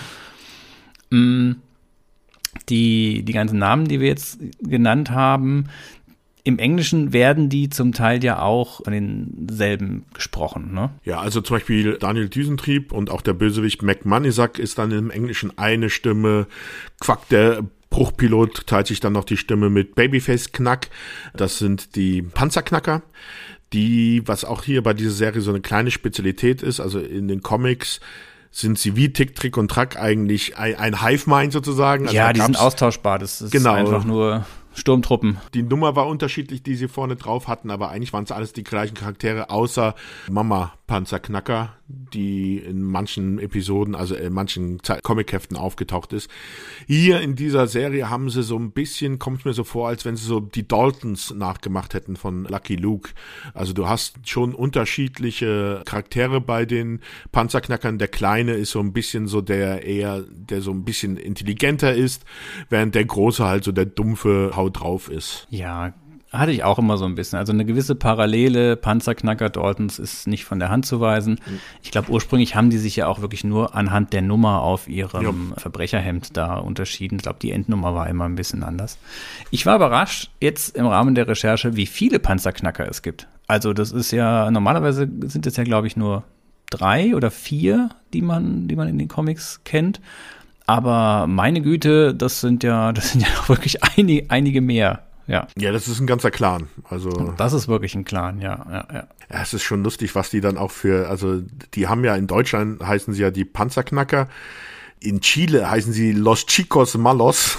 Mm. Die, die ganzen Namen, die wir jetzt genannt haben, im Englischen werden die zum Teil ja auch von denselben gesprochen, ne? Ja, also zum Beispiel Daniel Düsentrieb und auch der Bösewicht McMoneysack ist dann im Englischen eine Stimme. Quack, der Bruchpilot, teilt sich dann noch die Stimme mit Babyface Knack. Das sind die Panzerknacker. Die, was auch hier bei dieser Serie so eine kleine Spezialität ist, also in den Comics sind sie wie Tick, Trick und Track eigentlich ein, ein Hive-Mind sozusagen. Also ja, die sind austauschbar, das ist genau. einfach nur Sturmtruppen. Die Nummer war unterschiedlich, die sie vorne drauf hatten, aber eigentlich waren es alles die gleichen Charaktere, außer Mama Panzerknacker, die in manchen Episoden, also in manchen Comicheften aufgetaucht ist. Hier in dieser Serie haben sie so ein bisschen, kommt es mir so vor, als wenn sie so die Daltons nachgemacht hätten von Lucky Luke. Also du hast schon unterschiedliche Charaktere bei den Panzerknackern. Der Kleine ist so ein bisschen so der eher, der so ein bisschen intelligenter ist, während der Große halt so der dumpfe Haut drauf ist. Ja, hatte ich auch immer so ein bisschen. Also eine gewisse Parallele, Panzerknacker Daltons ist nicht von der Hand zu weisen. Ich glaube, ursprünglich haben die sich ja auch wirklich nur anhand der Nummer auf ihrem ja. Verbrecherhemd da unterschieden. Ich glaube, die Endnummer war immer ein bisschen anders. Ich war überrascht jetzt im Rahmen der Recherche, wie viele Panzerknacker es gibt. Also das ist ja, normalerweise sind es ja, glaube ich, nur drei oder vier, die man, die man in den Comics kennt. Aber meine Güte, das sind ja, das sind ja auch wirklich einige, einige mehr. Ja. Ja, das ist ein ganzer Clan. Also das ist wirklich ein Clan, ja, ja, ja. Ja, es ist schon lustig, was die dann auch für, also die haben ja in Deutschland heißen sie ja die Panzerknacker. In Chile heißen sie Los Chicos Malos.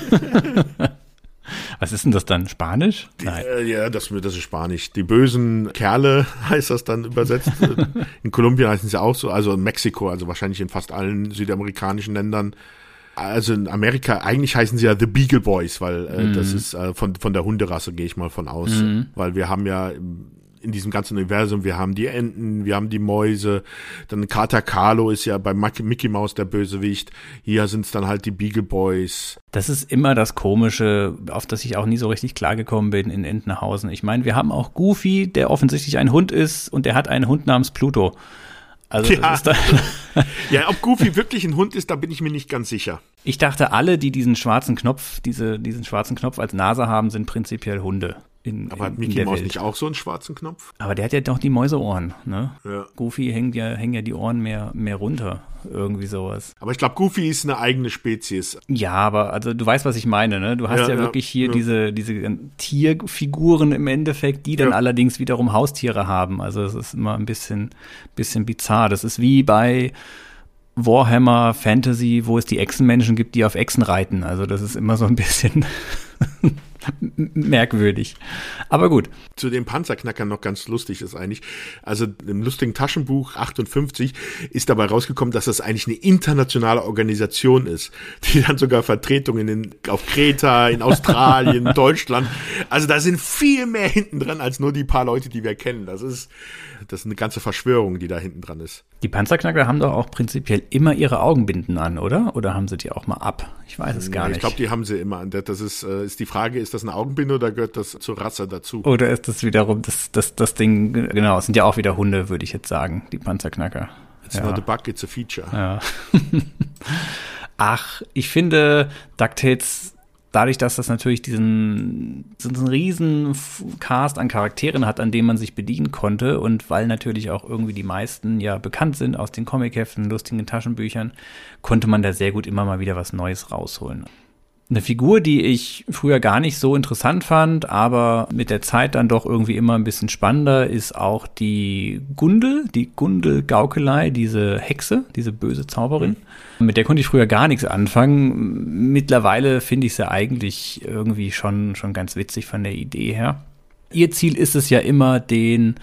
Was ist denn das dann? Spanisch? Nein. Die, äh, ja, das, das ist Spanisch. Die bösen Kerle heißt das dann übersetzt. In Kolumbien heißen sie auch so, also in Mexiko, also wahrscheinlich in fast allen südamerikanischen Ländern. Also in Amerika, eigentlich heißen sie ja The Beagle Boys, weil äh, mhm. das ist äh, von von der Hunderasse, gehe ich mal von aus. Mhm. Weil wir haben ja in diesem ganzen Universum, wir haben die Enten, wir haben die Mäuse, dann Kater Carlo ist ja bei Mickey Mouse der Bösewicht, hier sind es dann halt die Beagle Boys. Das ist immer das Komische, auf das ich auch nie so richtig klargekommen bin in Entenhausen. Ich meine, wir haben auch Goofy, der offensichtlich ein Hund ist und der hat einen Hund namens Pluto. Also ja. Das ist da ja, ob Goofy wirklich ein Hund ist, da bin ich mir nicht ganz sicher. Ich dachte, alle, die diesen schwarzen Knopf, diese, diesen schwarzen Knopf als Nase haben, sind prinzipiell Hunde. In, Aber hat in, Mickey in der Mouse Welt. nicht auch so einen schwarzen Knopf? Aber der hat ja doch die Mäuseohren, ne? Ja. Goofy hängt ja, hängen ja die Ohren mehr, mehr runter. Irgendwie sowas. Aber ich glaube, Goofy ist eine eigene Spezies. Ja, aber also du weißt, was ich meine, ne? Du hast Ja, ja, ja, wirklich hier ja. diese, diese Tierfiguren im Endeffekt, die dann Ja. allerdings wiederum Haustiere haben. Also es ist immer ein bisschen, bisschen bizarr. Das ist wie bei Warhammer Fantasy, wo es die Echsenmenschen gibt, die auf Echsen reiten. Also das ist immer so ein bisschen merkwürdig. Aber gut. Zu den Panzerknackern noch ganz lustig ist eigentlich, also im lustigen Taschenbuch achtundfünfzig ist dabei rausgekommen, dass das eigentlich eine internationale Organisation ist, die dann sogar Vertretungen in, auf Kreta, in Australien, Deutschland, also da sind viel mehr hinten dran als nur die paar Leute, die wir kennen. Das ist, das ist eine ganze Verschwörung, die da hinten dran ist. Die Panzerknacker haben doch auch prinzipiell immer ihre Augenbinden an, oder? Oder haben sie die auch mal ab? Ich weiß es gar Ja, nicht. ich glaube, die haben sie immer an. Das ist, äh, ist die Frage, ist das eine Augenbinde oder gehört das zur Rasse dazu? Oder ist das wiederum das, das, das Ding, genau, es sind ja auch wieder Hunde, würde ich jetzt sagen, die Panzerknacker. It's Ja. not a bug, it's a feature. Ja. Ach, ich finde DuckTales, dadurch, dass das natürlich diesen, diesen riesen Cast an Charakteren hat, an dem man sich bedienen konnte und weil natürlich auch irgendwie die meisten ja bekannt sind aus den Comicheften, lustigen Taschenbüchern, konnte man da sehr gut immer mal wieder was Neues rausholen. Eine Figur, die ich früher gar nicht so interessant fand, aber mit der Zeit dann doch irgendwie immer ein bisschen spannender, ist auch die Gundel, die Gundel-Gaukelei, diese Hexe, diese böse Zauberin. Mhm. Mit der konnte ich früher gar nichts anfangen. Mittlerweile finde ich sie eigentlich irgendwie schon, schon ganz witzig von der Idee her. Ihr Ziel ist es ja immer, den,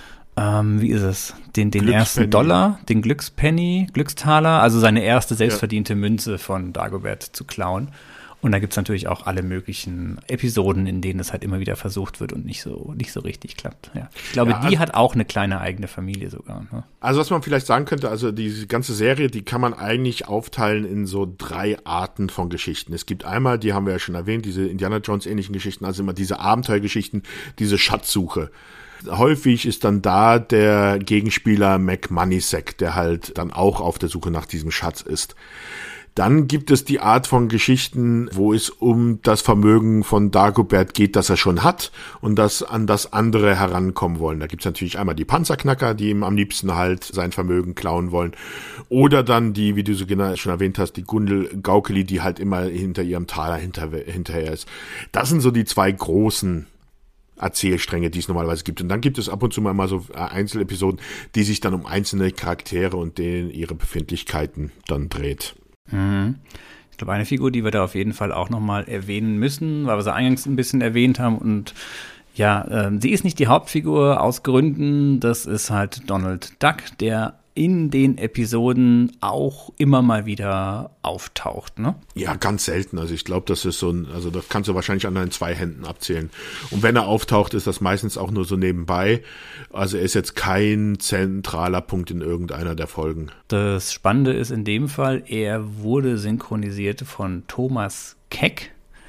ähm, wie ist es, den, den ersten Dollar, den Glückspenny, Glückstaler, also seine erste selbstverdiente ja. Münze von Dagobert zu klauen. Und da gibt's natürlich auch alle möglichen Episoden, in denen es halt immer wieder versucht wird und nicht so nicht so richtig klappt. Ja. Ich glaube, ja, also, die hat auch eine kleine eigene Familie sogar. Ne? Also was man vielleicht sagen könnte, also diese ganze Serie, die kann man eigentlich aufteilen in so drei Arten von Geschichten. Es gibt einmal, die haben wir ja schon erwähnt, diese Indiana Jones ähnlichen Geschichten, also immer diese Abenteuergeschichten, diese Schatzsuche. Häufig ist dann da der Gegenspieler Mac Moneysack, der halt dann auch auf der Suche nach diesem Schatz ist. Dann gibt es die Art von Geschichten, wo es um das Vermögen von Dagobert geht, das er schon hat und das an das andere herankommen wollen. Da gibt es natürlich einmal die Panzerknacker, die ihm am liebsten halt sein Vermögen klauen wollen. Oder dann die, wie du so genau schon erwähnt hast, die Gundel Gaukeli, die halt immer hinter ihrem Taler hinter, hinterher ist. Das sind so die zwei großen Erzählstränge, die es normalerweise gibt. Und dann gibt es ab und zu mal, mal so Einzelepisoden, die sich dann um einzelne Charaktere und denen ihre Befindlichkeiten dann dreht. Mhm. Ich glaube, eine Figur, die wir da auf jeden Fall auch nochmal erwähnen müssen, weil wir sie eingangs ein bisschen erwähnt haben und ja, äh, sie ist nicht die Hauptfigur aus Gründen, das ist halt Donald Duck, der in den Episoden auch immer mal wieder auftaucht, ne? Ja, ganz selten. Also ich glaube, das ist so ein, also das kannst du wahrscheinlich an deinen zwei Händen abzählen. Und wenn er auftaucht, ist das meistens auch nur so nebenbei. Also er ist jetzt kein zentraler Punkt in irgendeiner der Folgen. Das Spannende ist in dem Fall, er wurde synchronisiert von Thomas Keck,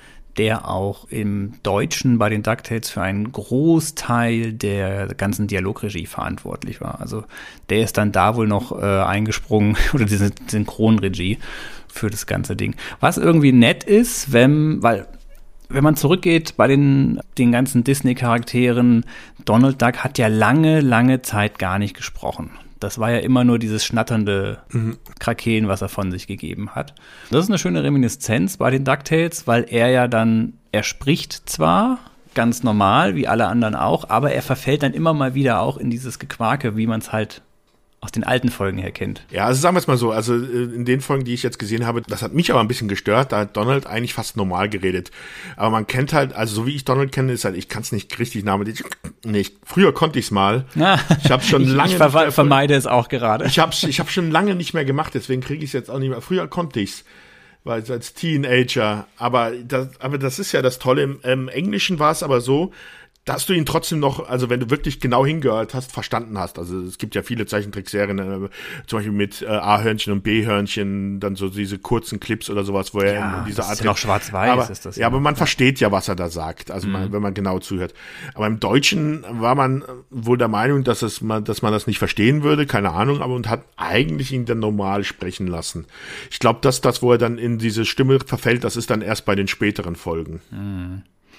der auch im Deutschen bei den DuckTales für einen Großteil der ganzen Dialogregie verantwortlich war. Also der ist dann da wohl noch äh, eingesprungen, oder diese Synchronregie für das ganze Ding. Was irgendwie nett ist, wenn, weil wenn man zurückgeht bei den, den ganzen Disney-Charakteren, Donald Duck hat ja lange, lange Zeit gar nicht gesprochen. Das war ja immer nur dieses schnatternde mhm. Krakeen, was er von sich gegeben hat. Das ist eine schöne Reminiszenz bei den DuckTales, weil er ja dann, er spricht zwar ganz normal, wie alle anderen auch, aber er verfällt dann immer mal wieder auch in dieses Gequake, wie man es halt aus den alten Folgen her kennt. Ja, also sagen wir es mal so, also in den Folgen, die ich jetzt gesehen habe, das hat mich aber ein bisschen gestört, da hat Donald eigentlich fast normal geredet. Aber man kennt halt, also so wie ich Donald kenne, ist halt, ich kann es nicht richtig namentlich, nicht. Früher konnte ich es mal. Ja, ich habe schon ich, lange ich ver- vermeide es auch gerade. Ich habe ich hab schon lange nicht mehr gemacht, deswegen kriege ich es jetzt auch nicht mehr. Früher konnte ich es, weil als Teenager, aber das, aber das ist ja das Tolle. Im, im Englischen war es aber so, dass du ihn trotzdem noch, also wenn du wirklich genau hingehört hast, verstanden hast. Also es gibt ja viele Zeichentrickserien, äh, zum Beispiel mit äh, A-Hörnchen und B-Hörnchen, dann so diese kurzen Clips oder sowas, wo er ja, in dieser das Art... ist ja noch schwarz-weiß aber, ist das. Ja, aber man ja. versteht ja, was er da sagt, also mhm. man, wenn man genau zuhört. Aber im Deutschen war man wohl der Meinung, dass es man, dass man das nicht verstehen würde, keine Ahnung, aber und hat eigentlich ihn dann normal sprechen lassen. Ich glaube, dass das, wo er dann in diese Stimme verfällt, das ist dann erst bei den späteren Folgen. Mhm.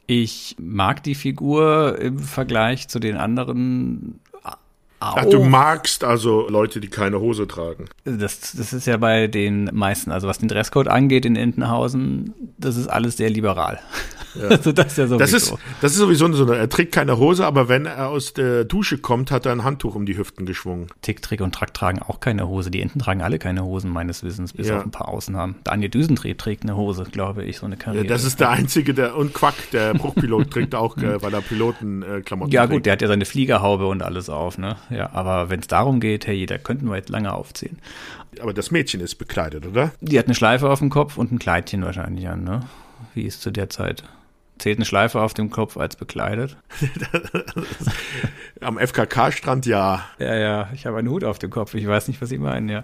Ich mag die Figur im Vergleich zu den anderen auch. Ach, du magst also Leute, die keine Hose tragen. Das, das ist ja bei den meisten, also was den Dresscode angeht in Entenhausen, das ist alles sehr liberal. Ja. Also das ist ja sowieso. Das ist, das ist sowieso so eine, er trägt keine Hose, aber wenn er aus der Dusche kommt, hat er ein Handtuch um die Hüften geschwungen. Tick, Trick und Track tragen auch keine Hose. Die Enten tragen alle keine Hosen, meines Wissens, bis ja. auf ein paar Ausnahmen. Daniel Düsentrieb trägt eine Hose, glaube ich, so eine Karriere. Ja, das ist der einzige, der, und Quack, der Bruchpilot, trägt auch, äh, weil er Pilotenklamotten äh, Ja trägt. gut, der hat ja seine Fliegerhaube und alles auf, ne? Ja, aber wenn es darum geht, hey, da könnten wir jetzt lange aufzählen. Aber das Mädchen ist bekleidet, oder? Die hat eine Schleife auf dem Kopf und ein Kleidchen wahrscheinlich an, ne? Wie ist zu der Zeit? Zählt eine Schleife auf dem Kopf als bekleidet? Am F K K-Strand, ja. Ja, ja, ich habe einen Hut auf dem Kopf. Ich weiß nicht, was Sie meinen, ja.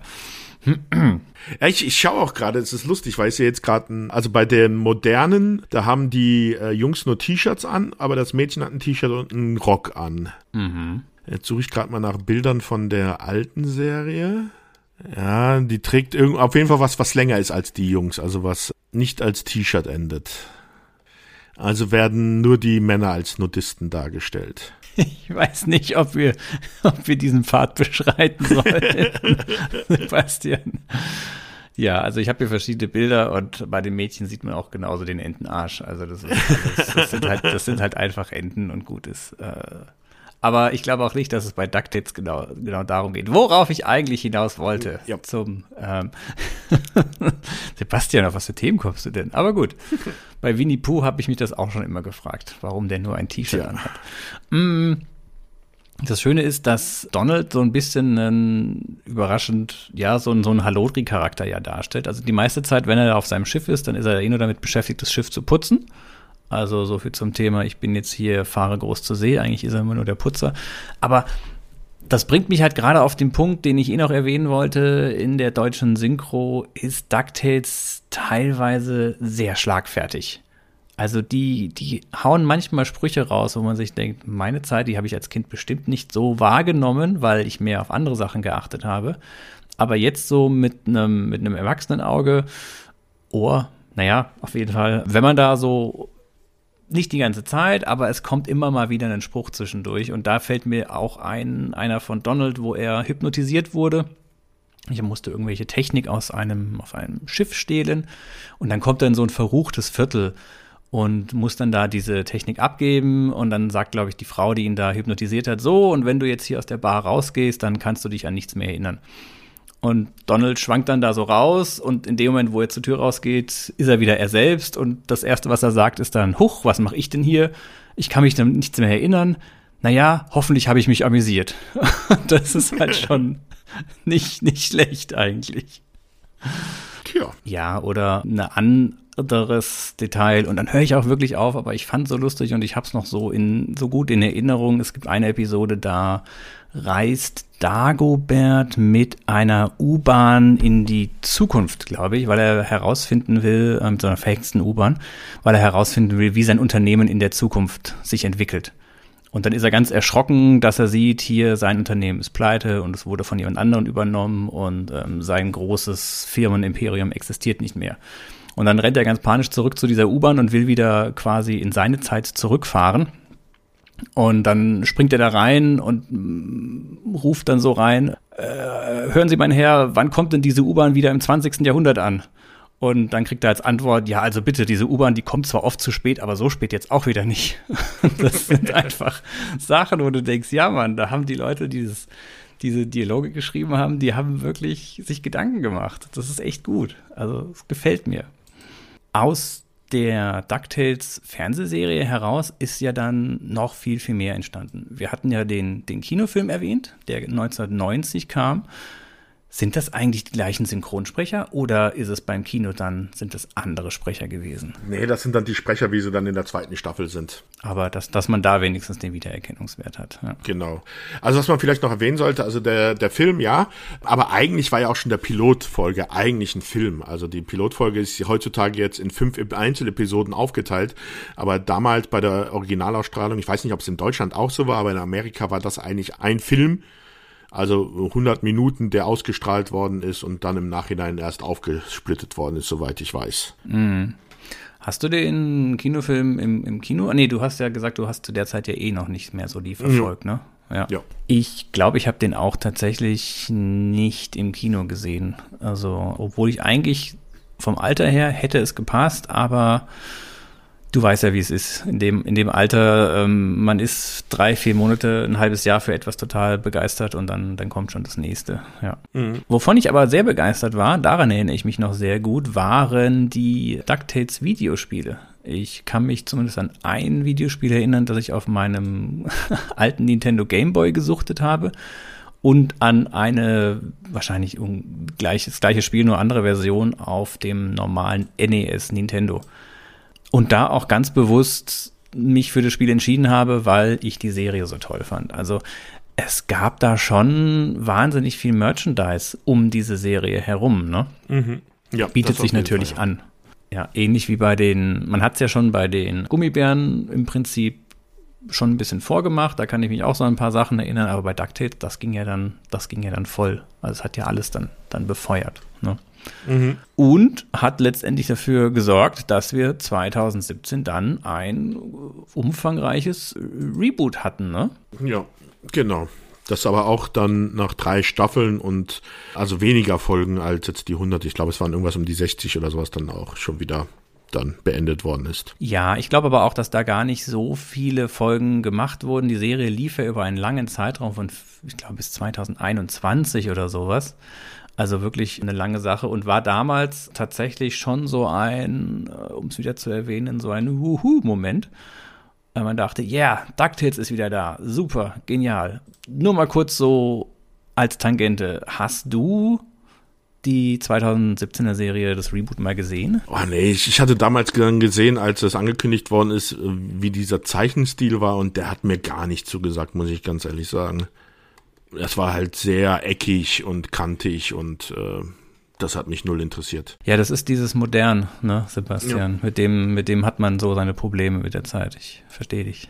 Ja, ich, ich schaue auch gerade, es ist lustig, weil ich sehe jetzt gerade, also bei den modernen, da haben die äh, Jungs nur T-Shirts an, aber das Mädchen hat ein T-Shirt und einen Rock an. Mhm. Jetzt suche ich gerade mal nach Bildern von der alten Serie. Ja, die trägt irgend, auf jeden Fall was, was länger ist als die Jungs, also was nicht als T-Shirt endet. Also werden nur die Männer als Nudisten dargestellt. Ich weiß nicht, ob wir, ob wir diesen Pfad beschreiten sollen, Sebastian. Ja, also ich habe hier verschiedene Bilder und bei den Mädchen sieht man auch genauso den Entenarsch. Also das, ist alles, das, sind, halt, das sind halt einfach Enten und gut ist. Äh, aber ich glaube auch nicht, dass es bei DuckTales genau, genau darum geht. Worauf ich eigentlich hinaus wollte. Ja. Zum ähm, Sebastian, auf was für Themen kommst du denn? Aber gut. Bei Winnie Pooh habe ich mich das auch schon immer gefragt, warum der nur ein T-Shirt ja. anhat. Mm, das Schöne ist, dass Donald so ein bisschen ein überraschend, ja, so ein, so ein Hallodri-Charakter ja darstellt. Also die meiste Zeit, wenn er auf seinem Schiff ist, dann ist er eh nur damit beschäftigt, das Schiff zu putzen. Also so viel zum Thema, ich bin jetzt hier, fahre groß zur See. Eigentlich ist er immer nur der Putzer. Aber das bringt mich halt gerade auf den Punkt, den ich eh noch erwähnen wollte. In der deutschen Synchro ist DuckTales teilweise sehr schlagfertig. Also die, die hauen manchmal Sprüche raus, wo man sich denkt, meine Zeit, die habe ich als Kind bestimmt nicht so wahrgenommen, weil ich mehr auf andere Sachen geachtet habe. Aber jetzt so mit einem, mit einem Erwachsenenauge, Ohr, naja, auf jeden Fall, wenn man da so nicht die ganze Zeit, aber es kommt immer mal wieder ein Spruch zwischendurch. Und da fällt mir auch ein, einer von Donald, wo er hypnotisiert wurde. Ich musste irgendwelche Technik aus einem, auf einem Schiff stehlen. Und dann kommt er in so ein verruchtes Viertel und muss dann da diese Technik abgeben. Und dann sagt, glaube ich, die Frau, die ihn da hypnotisiert hat, so, und wenn du jetzt hier aus der Bar rausgehst, dann kannst du dich an nichts mehr erinnern. Und Donald schwankt dann da so raus und in dem Moment, wo er zur Tür rausgeht, ist er wieder er selbst. Und das Erste, was er sagt, ist dann, huch, was mache ich denn hier? Ich kann mich dann nichts mehr erinnern. Naja, hoffentlich habe ich mich amüsiert. Das ist halt schon nicht, nicht schlecht eigentlich. Tja. Ja, oder ein anderes Detail. Und dann höre ich auch wirklich auf, aber ich fand es so lustig und ich habe es noch so, in, so gut in Erinnerung. Es gibt eine Episode, da reist Dagobert mit einer U-Bahn in die Zukunft, glaube ich, weil er herausfinden will, mit so einer verhexten U-Bahn, weil er herausfinden will, wie sein Unternehmen in der Zukunft sich entwickelt. Und dann ist er ganz erschrocken, dass er sieht, hier sein Unternehmen ist pleite und es wurde von jemand anderem übernommen und ähm, sein großes Firmenimperium existiert nicht mehr. Und dann rennt er ganz panisch zurück zu dieser U-Bahn und will wieder quasi in seine Zeit zurückfahren. Und dann springt er da rein und mm, ruft dann so rein, äh, hören Sie, mein Herr, wann kommt denn diese U-Bahn wieder im zwanzigsten Jahrhundert an? Und dann kriegt er als Antwort, ja, also bitte, diese U-Bahn, die kommt zwar oft zu spät, aber so spät jetzt auch wieder nicht. Das sind einfach Sachen, wo du denkst, ja Mann, da haben die Leute dieses, diese Dialoge geschrieben haben, die haben wirklich sich Gedanken gemacht. Das ist echt gut. Also es gefällt mir. Aus der DuckTales Fernsehserie heraus ist ja dann noch viel, viel mehr entstanden. Wir hatten ja den, den Kinofilm erwähnt, der neunzehnhundertneunzig kam. Sind das eigentlich die gleichen Synchronsprecher oder ist es beim Kino dann, sind es andere Sprecher gewesen? Nee, das sind dann die Sprecher, wie sie dann in der zweiten Staffel sind. Aber dass, dass man da wenigstens den Wiedererkennungswert hat. Ja. Genau. Also was man vielleicht noch erwähnen sollte, also der, der Film, ja, aber eigentlich war ja auch schon der Pilotfolge eigentlich ein Film. Also die Pilotfolge ist heutzutage jetzt in fünf Einzelepisoden aufgeteilt, aber damals bei der Originalausstrahlung, ich weiß nicht, ob es in Deutschland auch so war, aber in Amerika war das eigentlich ein Film. Also hundert Minuten, der ausgestrahlt worden ist und dann im Nachhinein erst aufgesplittet worden ist, soweit ich weiß. Mhm. Hast du den Kinofilm im, im Kino? Nee, du hast ja gesagt, du hast zu der Zeit ja eh noch nicht mehr so die verfolgt, ne? Ja. Ja. Ich glaube, ich habe den auch tatsächlich nicht im Kino gesehen. Also, obwohl ich eigentlich vom Alter her hätte es gepasst, aber du weißt ja, wie es ist. In dem, in dem Alter, ähm, man ist drei, vier Monate, ein halbes Jahr für etwas total begeistert und dann, dann kommt schon das nächste. Ja. Mhm. Wovon ich aber sehr begeistert war, daran erinnere ich mich noch sehr gut, waren die DuckTales Videospiele. Ich kann mich zumindest an ein Videospiel erinnern, das ich auf meinem alten Nintendo Game Boy gesuchtet habe. Und an eine, wahrscheinlich um, gleich, das gleiche Spiel, nur andere Version auf dem normalen N E S Nintendo. Und da auch ganz bewusst mich für das Spiel entschieden habe, weil ich die Serie so toll fand. Also es gab da schon wahnsinnig viel Merchandise um diese Serie herum, ne? Mhm. Ja, bietet sich natürlich Fall, ja. an. Ja, ähnlich wie bei den, man hat es ja schon bei den Gummibären im Prinzip schon ein bisschen vorgemacht, da kann ich mich auch so an ein paar Sachen erinnern, aber bei DuckTales, das ging ja dann, das ging ja dann voll. Also es hat ja alles dann, dann befeuert, ne? Mhm. Und hat letztendlich dafür gesorgt, dass wir zwanzig siebzehn dann ein umfangreiches Reboot hatten, ne? Ja, genau. Das aber auch dann nach drei Staffeln und also weniger Folgen als jetzt die hundert. Ich glaube, es waren irgendwas um die sechzig oder sowas dann auch schon wieder dann beendet worden ist. Ja, ich glaube aber auch, dass da gar nicht so viele Folgen gemacht wurden. Die Serie lief ja über einen langen Zeitraum von, ich glaube, bis zwanzig einundzwanzig oder sowas. Also wirklich eine lange Sache und war damals tatsächlich schon so ein, um es wieder zu erwähnen, so ein Wuhu-Moment. Weil man dachte, ja, yeah, DuckTales ist wieder da, super, genial. Nur mal kurz so als Tangente, hast du die zwanzig siebzehner Serie, das Reboot, mal gesehen? Oh nee, ich, ich hatte damals dann gesehen, als es angekündigt worden ist, wie dieser Zeichenstil war und der hat mir gar nicht zugesagt, muss ich ganz ehrlich sagen. Das war halt sehr eckig und kantig und äh, das hat mich null interessiert. Ja, das ist dieses Modern, ne, Sebastian? Ja. Mit dem, mit dem hat man so seine Probleme mit der Zeit. Ich verstehe dich.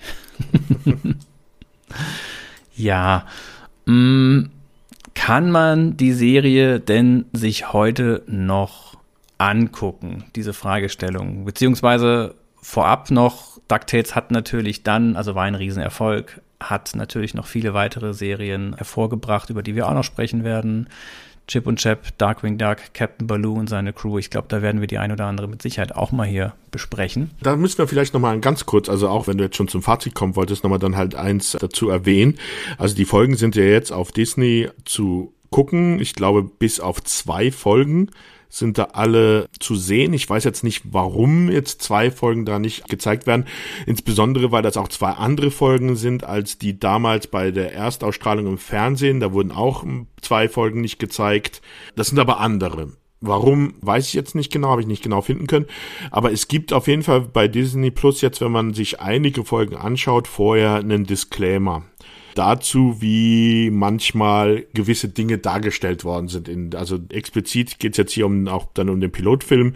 Ja, mh, kann man die Serie denn sich heute noch angucken? Diese Fragestellung. Beziehungsweise vorab noch, DuckTales hat natürlich dann, also war ein Riesenerfolg, hat natürlich noch viele weitere Serien hervorgebracht, über die wir auch noch sprechen werden. Chip und Chap, Darkwing Duck, Captain Baloo und seine Crew. Ich glaube, da werden wir die ein oder andere mit Sicherheit auch mal hier besprechen. Da müssen wir vielleicht nochmal ganz kurz, also auch wenn du jetzt schon zum Fazit kommen wolltest, nochmal dann halt eins dazu erwähnen. Also die Folgen sind ja jetzt auf Disney zu gucken. Ich glaube, bis auf zwei Folgen sind da alle zu sehen. Ich weiß jetzt nicht, warum jetzt zwei Folgen da nicht gezeigt werden. Insbesondere, weil das auch zwei andere Folgen sind, als die damals bei der Erstausstrahlung im Fernsehen. Da wurden auch zwei Folgen nicht gezeigt. Das sind aber andere. Warum, weiß ich jetzt nicht genau, habe ich nicht genau finden können. Aber es gibt auf jeden Fall bei Disney Plus jetzt, wenn man sich einige Folgen anschaut, vorher einen Disclaimer dazu, wie manchmal gewisse Dinge dargestellt worden sind. In, also explizit geht es jetzt hier um auch dann um den Pilotfilm,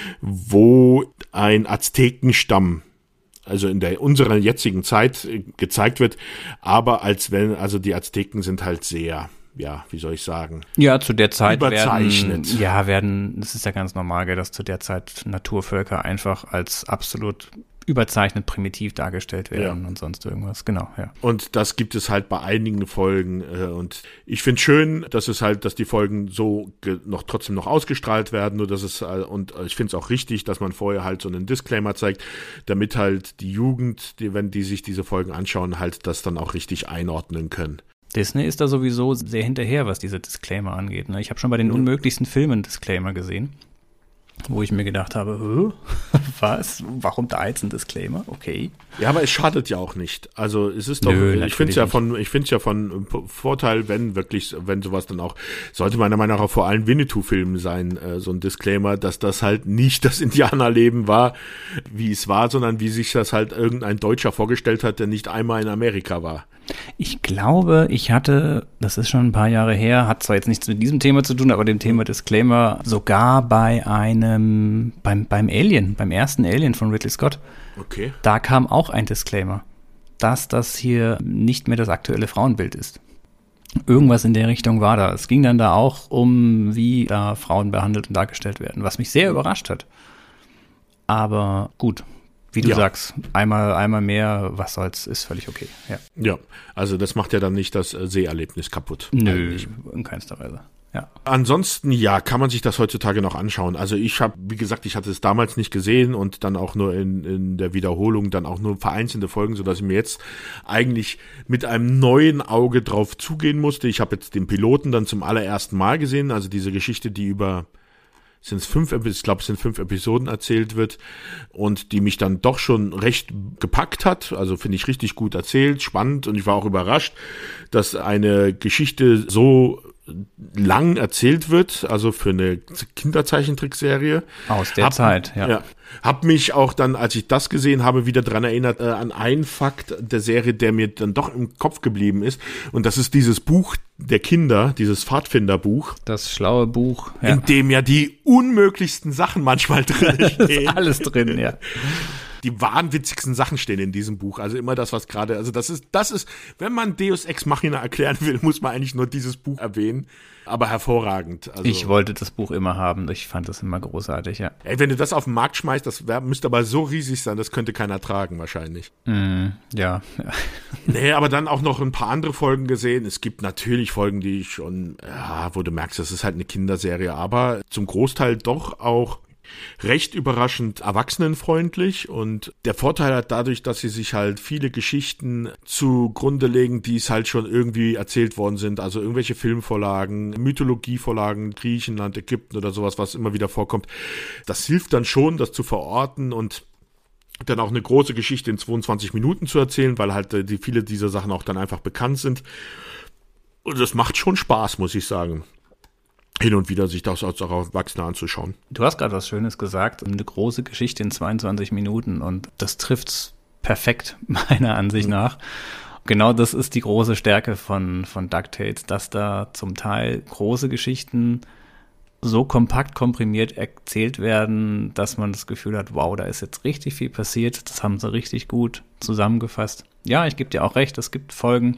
wo ein Aztekenstamm, also in der unserer jetzigen Zeit gezeigt wird, aber als wenn, also die Azteken sind halt sehr, ja, wie soll ich sagen? Ja, zu der Zeit überzeichnet. werden, ja, werden, das ist ja ganz normal, gell, dass zu der Zeit Naturvölker einfach als absolut überzeichnet primitiv dargestellt werden, ja, und sonst irgendwas, genau, ja. Und das gibt es halt bei einigen Folgen äh, und ich finde schön, dass es halt, dass die Folgen so ge- noch trotzdem noch ausgestrahlt werden, nur dass es, äh, und ich finde es auch richtig, dass man vorher halt so einen Disclaimer zeigt, damit halt die Jugend, die, wenn die sich diese Folgen anschauen, halt das dann auch richtig einordnen können. Disney ist da sowieso sehr hinterher, was diese Disclaimer angeht, ne? Ich habe schon bei den mhm. unmöglichsten Filmen Disclaimer gesehen, wo ich mir gedacht habe, Hö? Was? Warum da jetzt ein Disclaimer? Okay. Ja, aber es schadet ja auch nicht. Also es ist doch, Nö, ich finde es ja von, ich finde es ja von Vorteil, wenn wirklich, wenn sowas dann auch, sollte meiner Meinung nach auch vor allem Winnetou-Filmen sein, äh, so ein Disclaimer, dass das halt nicht das Indianerleben war, wie es war, sondern wie sich das halt irgendein Deutscher vorgestellt hat, der nicht einmal in Amerika war. Ich glaube, ich hatte, das ist schon ein paar Jahre her, hat zwar jetzt nichts mit diesem Thema zu tun, aber dem Thema Disclaimer sogar bei einem, beim, beim Alien, beim ersten Alien von Ridley Scott. Okay. Da kam auch ein Disclaimer, dass das hier nicht mehr das aktuelle Frauenbild ist. Irgendwas in der Richtung war da. Es ging dann da auch um, wie da Frauen behandelt und dargestellt werden, was mich sehr überrascht hat. Aber gut, wie du Ja. sagst, einmal, einmal mehr, was soll's, ist völlig okay. Ja. Ja, also das macht ja dann nicht das äh, Seherlebnis kaputt. Nö, Eigentlich. in keinster Weise. Ja. Ansonsten, ja, kann man sich das heutzutage noch anschauen. Also ich habe, wie gesagt, ich hatte es damals nicht gesehen und dann auch nur in, in der Wiederholung dann auch nur vereinzelte Folgen, sodass ich mir jetzt eigentlich mit einem neuen Auge drauf zugehen musste. Ich habe jetzt den Piloten dann zum allerersten Mal gesehen, also diese Geschichte, die über sind es fünf, ich glaube, es sind fünf Episoden erzählt wird und die mich dann doch schon recht gepackt hat. Also finde ich richtig gut erzählt, spannend und ich war auch überrascht, dass eine Geschichte so lang erzählt wird, also für eine Kinderzeichentrickserie. Aus der hab, Zeit, ja. ja. Hab mich auch dann, als ich das gesehen habe, wieder dran erinnert äh, an einen Fakt der Serie, der mir dann doch im Kopf geblieben ist. Und das ist dieses Buch der Kinder, dieses Pfadfinderbuch. Das schlaue Buch. Ja. In dem ja die unmöglichsten Sachen manchmal drin stehen. Ist alles drin, ja. Die wahnwitzigsten Sachen stehen in diesem Buch. Also immer das, was gerade, also das ist, das ist, wenn man Deus Ex Machina erklären will, muss man eigentlich nur dieses Buch erwähnen. Aber hervorragend. Also, Ich wollte das Buch immer haben. Ich fand das immer großartig, ja. ey, wenn du das auf den Markt schmeißt, das wär, müsste aber so riesig sein, das könnte keiner tragen wahrscheinlich. Mm, ja. Nee, aber dann auch noch ein paar andere Folgen gesehen. Es gibt natürlich Folgen, die ich schon, ja, wo du merkst, das ist halt eine Kinderserie, aber zum Großteil doch auch recht überraschend erwachsenenfreundlich und der Vorteil hat dadurch, dass sie sich halt viele Geschichten zugrunde legen, die es halt schon irgendwie erzählt worden sind, also irgendwelche Filmvorlagen, Mythologievorlagen, Griechenland, Ägypten oder sowas, was immer wieder vorkommt. Das hilft dann schon, das zu verorten und dann auch eine große Geschichte in zweiundzwanzig Minuten zu erzählen, weil halt äh, die viele dieser Sachen auch dann einfach bekannt sind. Und das macht schon Spaß, muss ich sagen. Hin und wieder sich das als auch Erwachsene anzuschauen. Du hast gerade was Schönes gesagt, eine große Geschichte in zweiundzwanzig Minuten und das trifft's perfekt, meiner Ansicht Mhm. nach. Genau das ist die große Stärke von, von DuckTales, dass da zum Teil große Geschichten so kompakt komprimiert erzählt werden, dass man das Gefühl hat, wow, da ist jetzt richtig viel passiert, das haben sie richtig gut zusammengefasst. Ja, ich gebe dir auch recht, es gibt Folgen,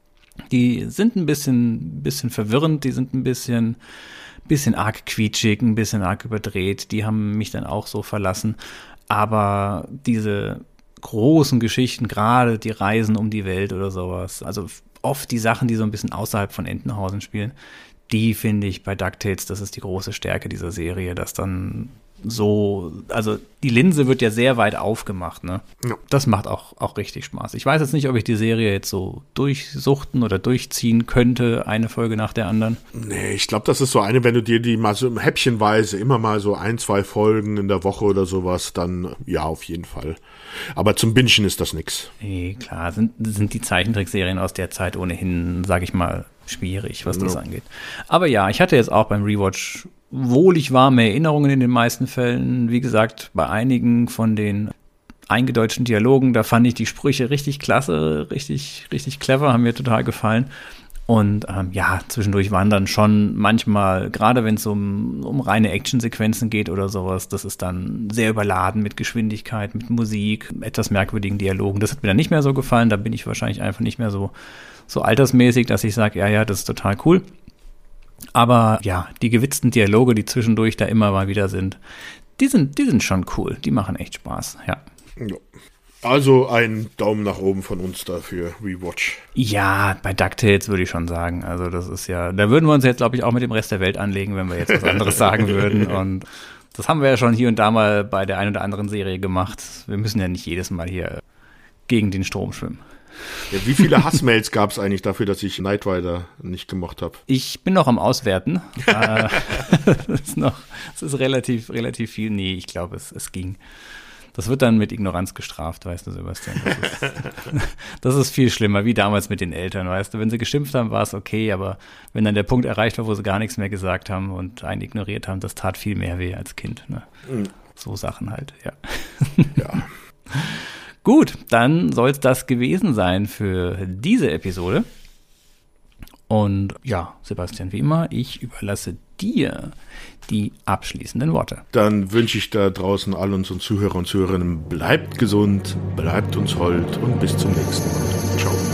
die sind ein bisschen, bisschen verwirrend, die sind ein bisschen, bisschen arg quietschig, ein bisschen arg überdreht, die haben mich dann auch so verlassen, aber diese großen Geschichten, gerade die Reisen um die Welt oder sowas, also oft die Sachen, die so ein bisschen außerhalb von Entenhausen spielen, die finde ich bei DuckTales, das ist die große Stärke dieser Serie, dass dann so, also die Linse wird ja sehr weit aufgemacht, ne? Ja. Das macht auch, auch richtig Spaß. Ich weiß jetzt nicht, ob ich die Serie jetzt so durchsuchten oder durchziehen könnte, eine Folge nach der anderen. Nee, ich glaube, das ist so eine, wenn du dir die mal so häppchenweise immer mal so ein, zwei Folgen in der Woche oder sowas, dann ja, auf jeden Fall. Aber zum Bingen ist das nix. Nee, klar, sind, sind die Zeichentrickserien aus der Zeit ohnehin, sag ich mal, schwierig, was das Ja. angeht. Aber ja, ich hatte jetzt auch beim Rewatch wohlig warme Erinnerungen in den meisten Fällen. Wie gesagt, bei einigen von den eingedeutschten Dialogen, da fand ich die Sprüche richtig klasse, richtig, richtig clever, haben mir total gefallen. Und ähm, ja, zwischendurch waren dann schon manchmal, gerade wenn es um, um reine Actionsequenzen geht oder sowas, das ist dann sehr überladen mit Geschwindigkeit, mit Musik, etwas merkwürdigen Dialogen. Das hat mir dann nicht mehr so gefallen, da bin ich wahrscheinlich einfach nicht mehr so, so altersmäßig, dass ich sage, ja, ja, das ist total cool. Aber ja, die gewitzten Dialoge, die zwischendurch da immer mal wieder sind, die sind, die sind schon cool, die machen echt Spaß, ja. Ja. Also ein Daumen nach oben von uns dafür, Rewatch. Ja, bei DuckTales würde ich schon sagen. Also das ist ja, da würden wir uns jetzt, glaube ich, auch mit dem Rest der Welt anlegen, wenn wir jetzt was anderes sagen würden. Und das haben wir ja schon hier und da mal bei der einen oder anderen Serie gemacht. Wir müssen ja nicht jedes Mal hier gegen den Strom schwimmen. Ja, wie viele Hassmails gab es eigentlich dafür, dass ich Knight Rider nicht gemocht habe? Ich bin noch am Auswerten. äh, das ist noch, das ist relativ, relativ viel. Nee, ich glaube, es, es ging. Das wird dann mit Ignoranz gestraft, weißt du, Sebastian. Das ist, das ist viel schlimmer, wie damals mit den Eltern, weißt du. Wenn sie geschimpft haben, war es okay, aber wenn dann der Punkt erreicht war, wo sie gar nichts mehr gesagt haben und einen ignoriert haben, das tat viel mehr weh als Kind. Ne? Mhm. So Sachen halt, ja. Ja. Gut, dann soll es das gewesen sein für diese Episode. Und ja, Sebastian, wie immer, ich überlasse dir die abschließenden Worte. Dann wünsche ich da draußen all unseren Zuhörern und Zuhörerinnen, bleibt gesund, bleibt uns hold und bis zum nächsten Mal. Ciao.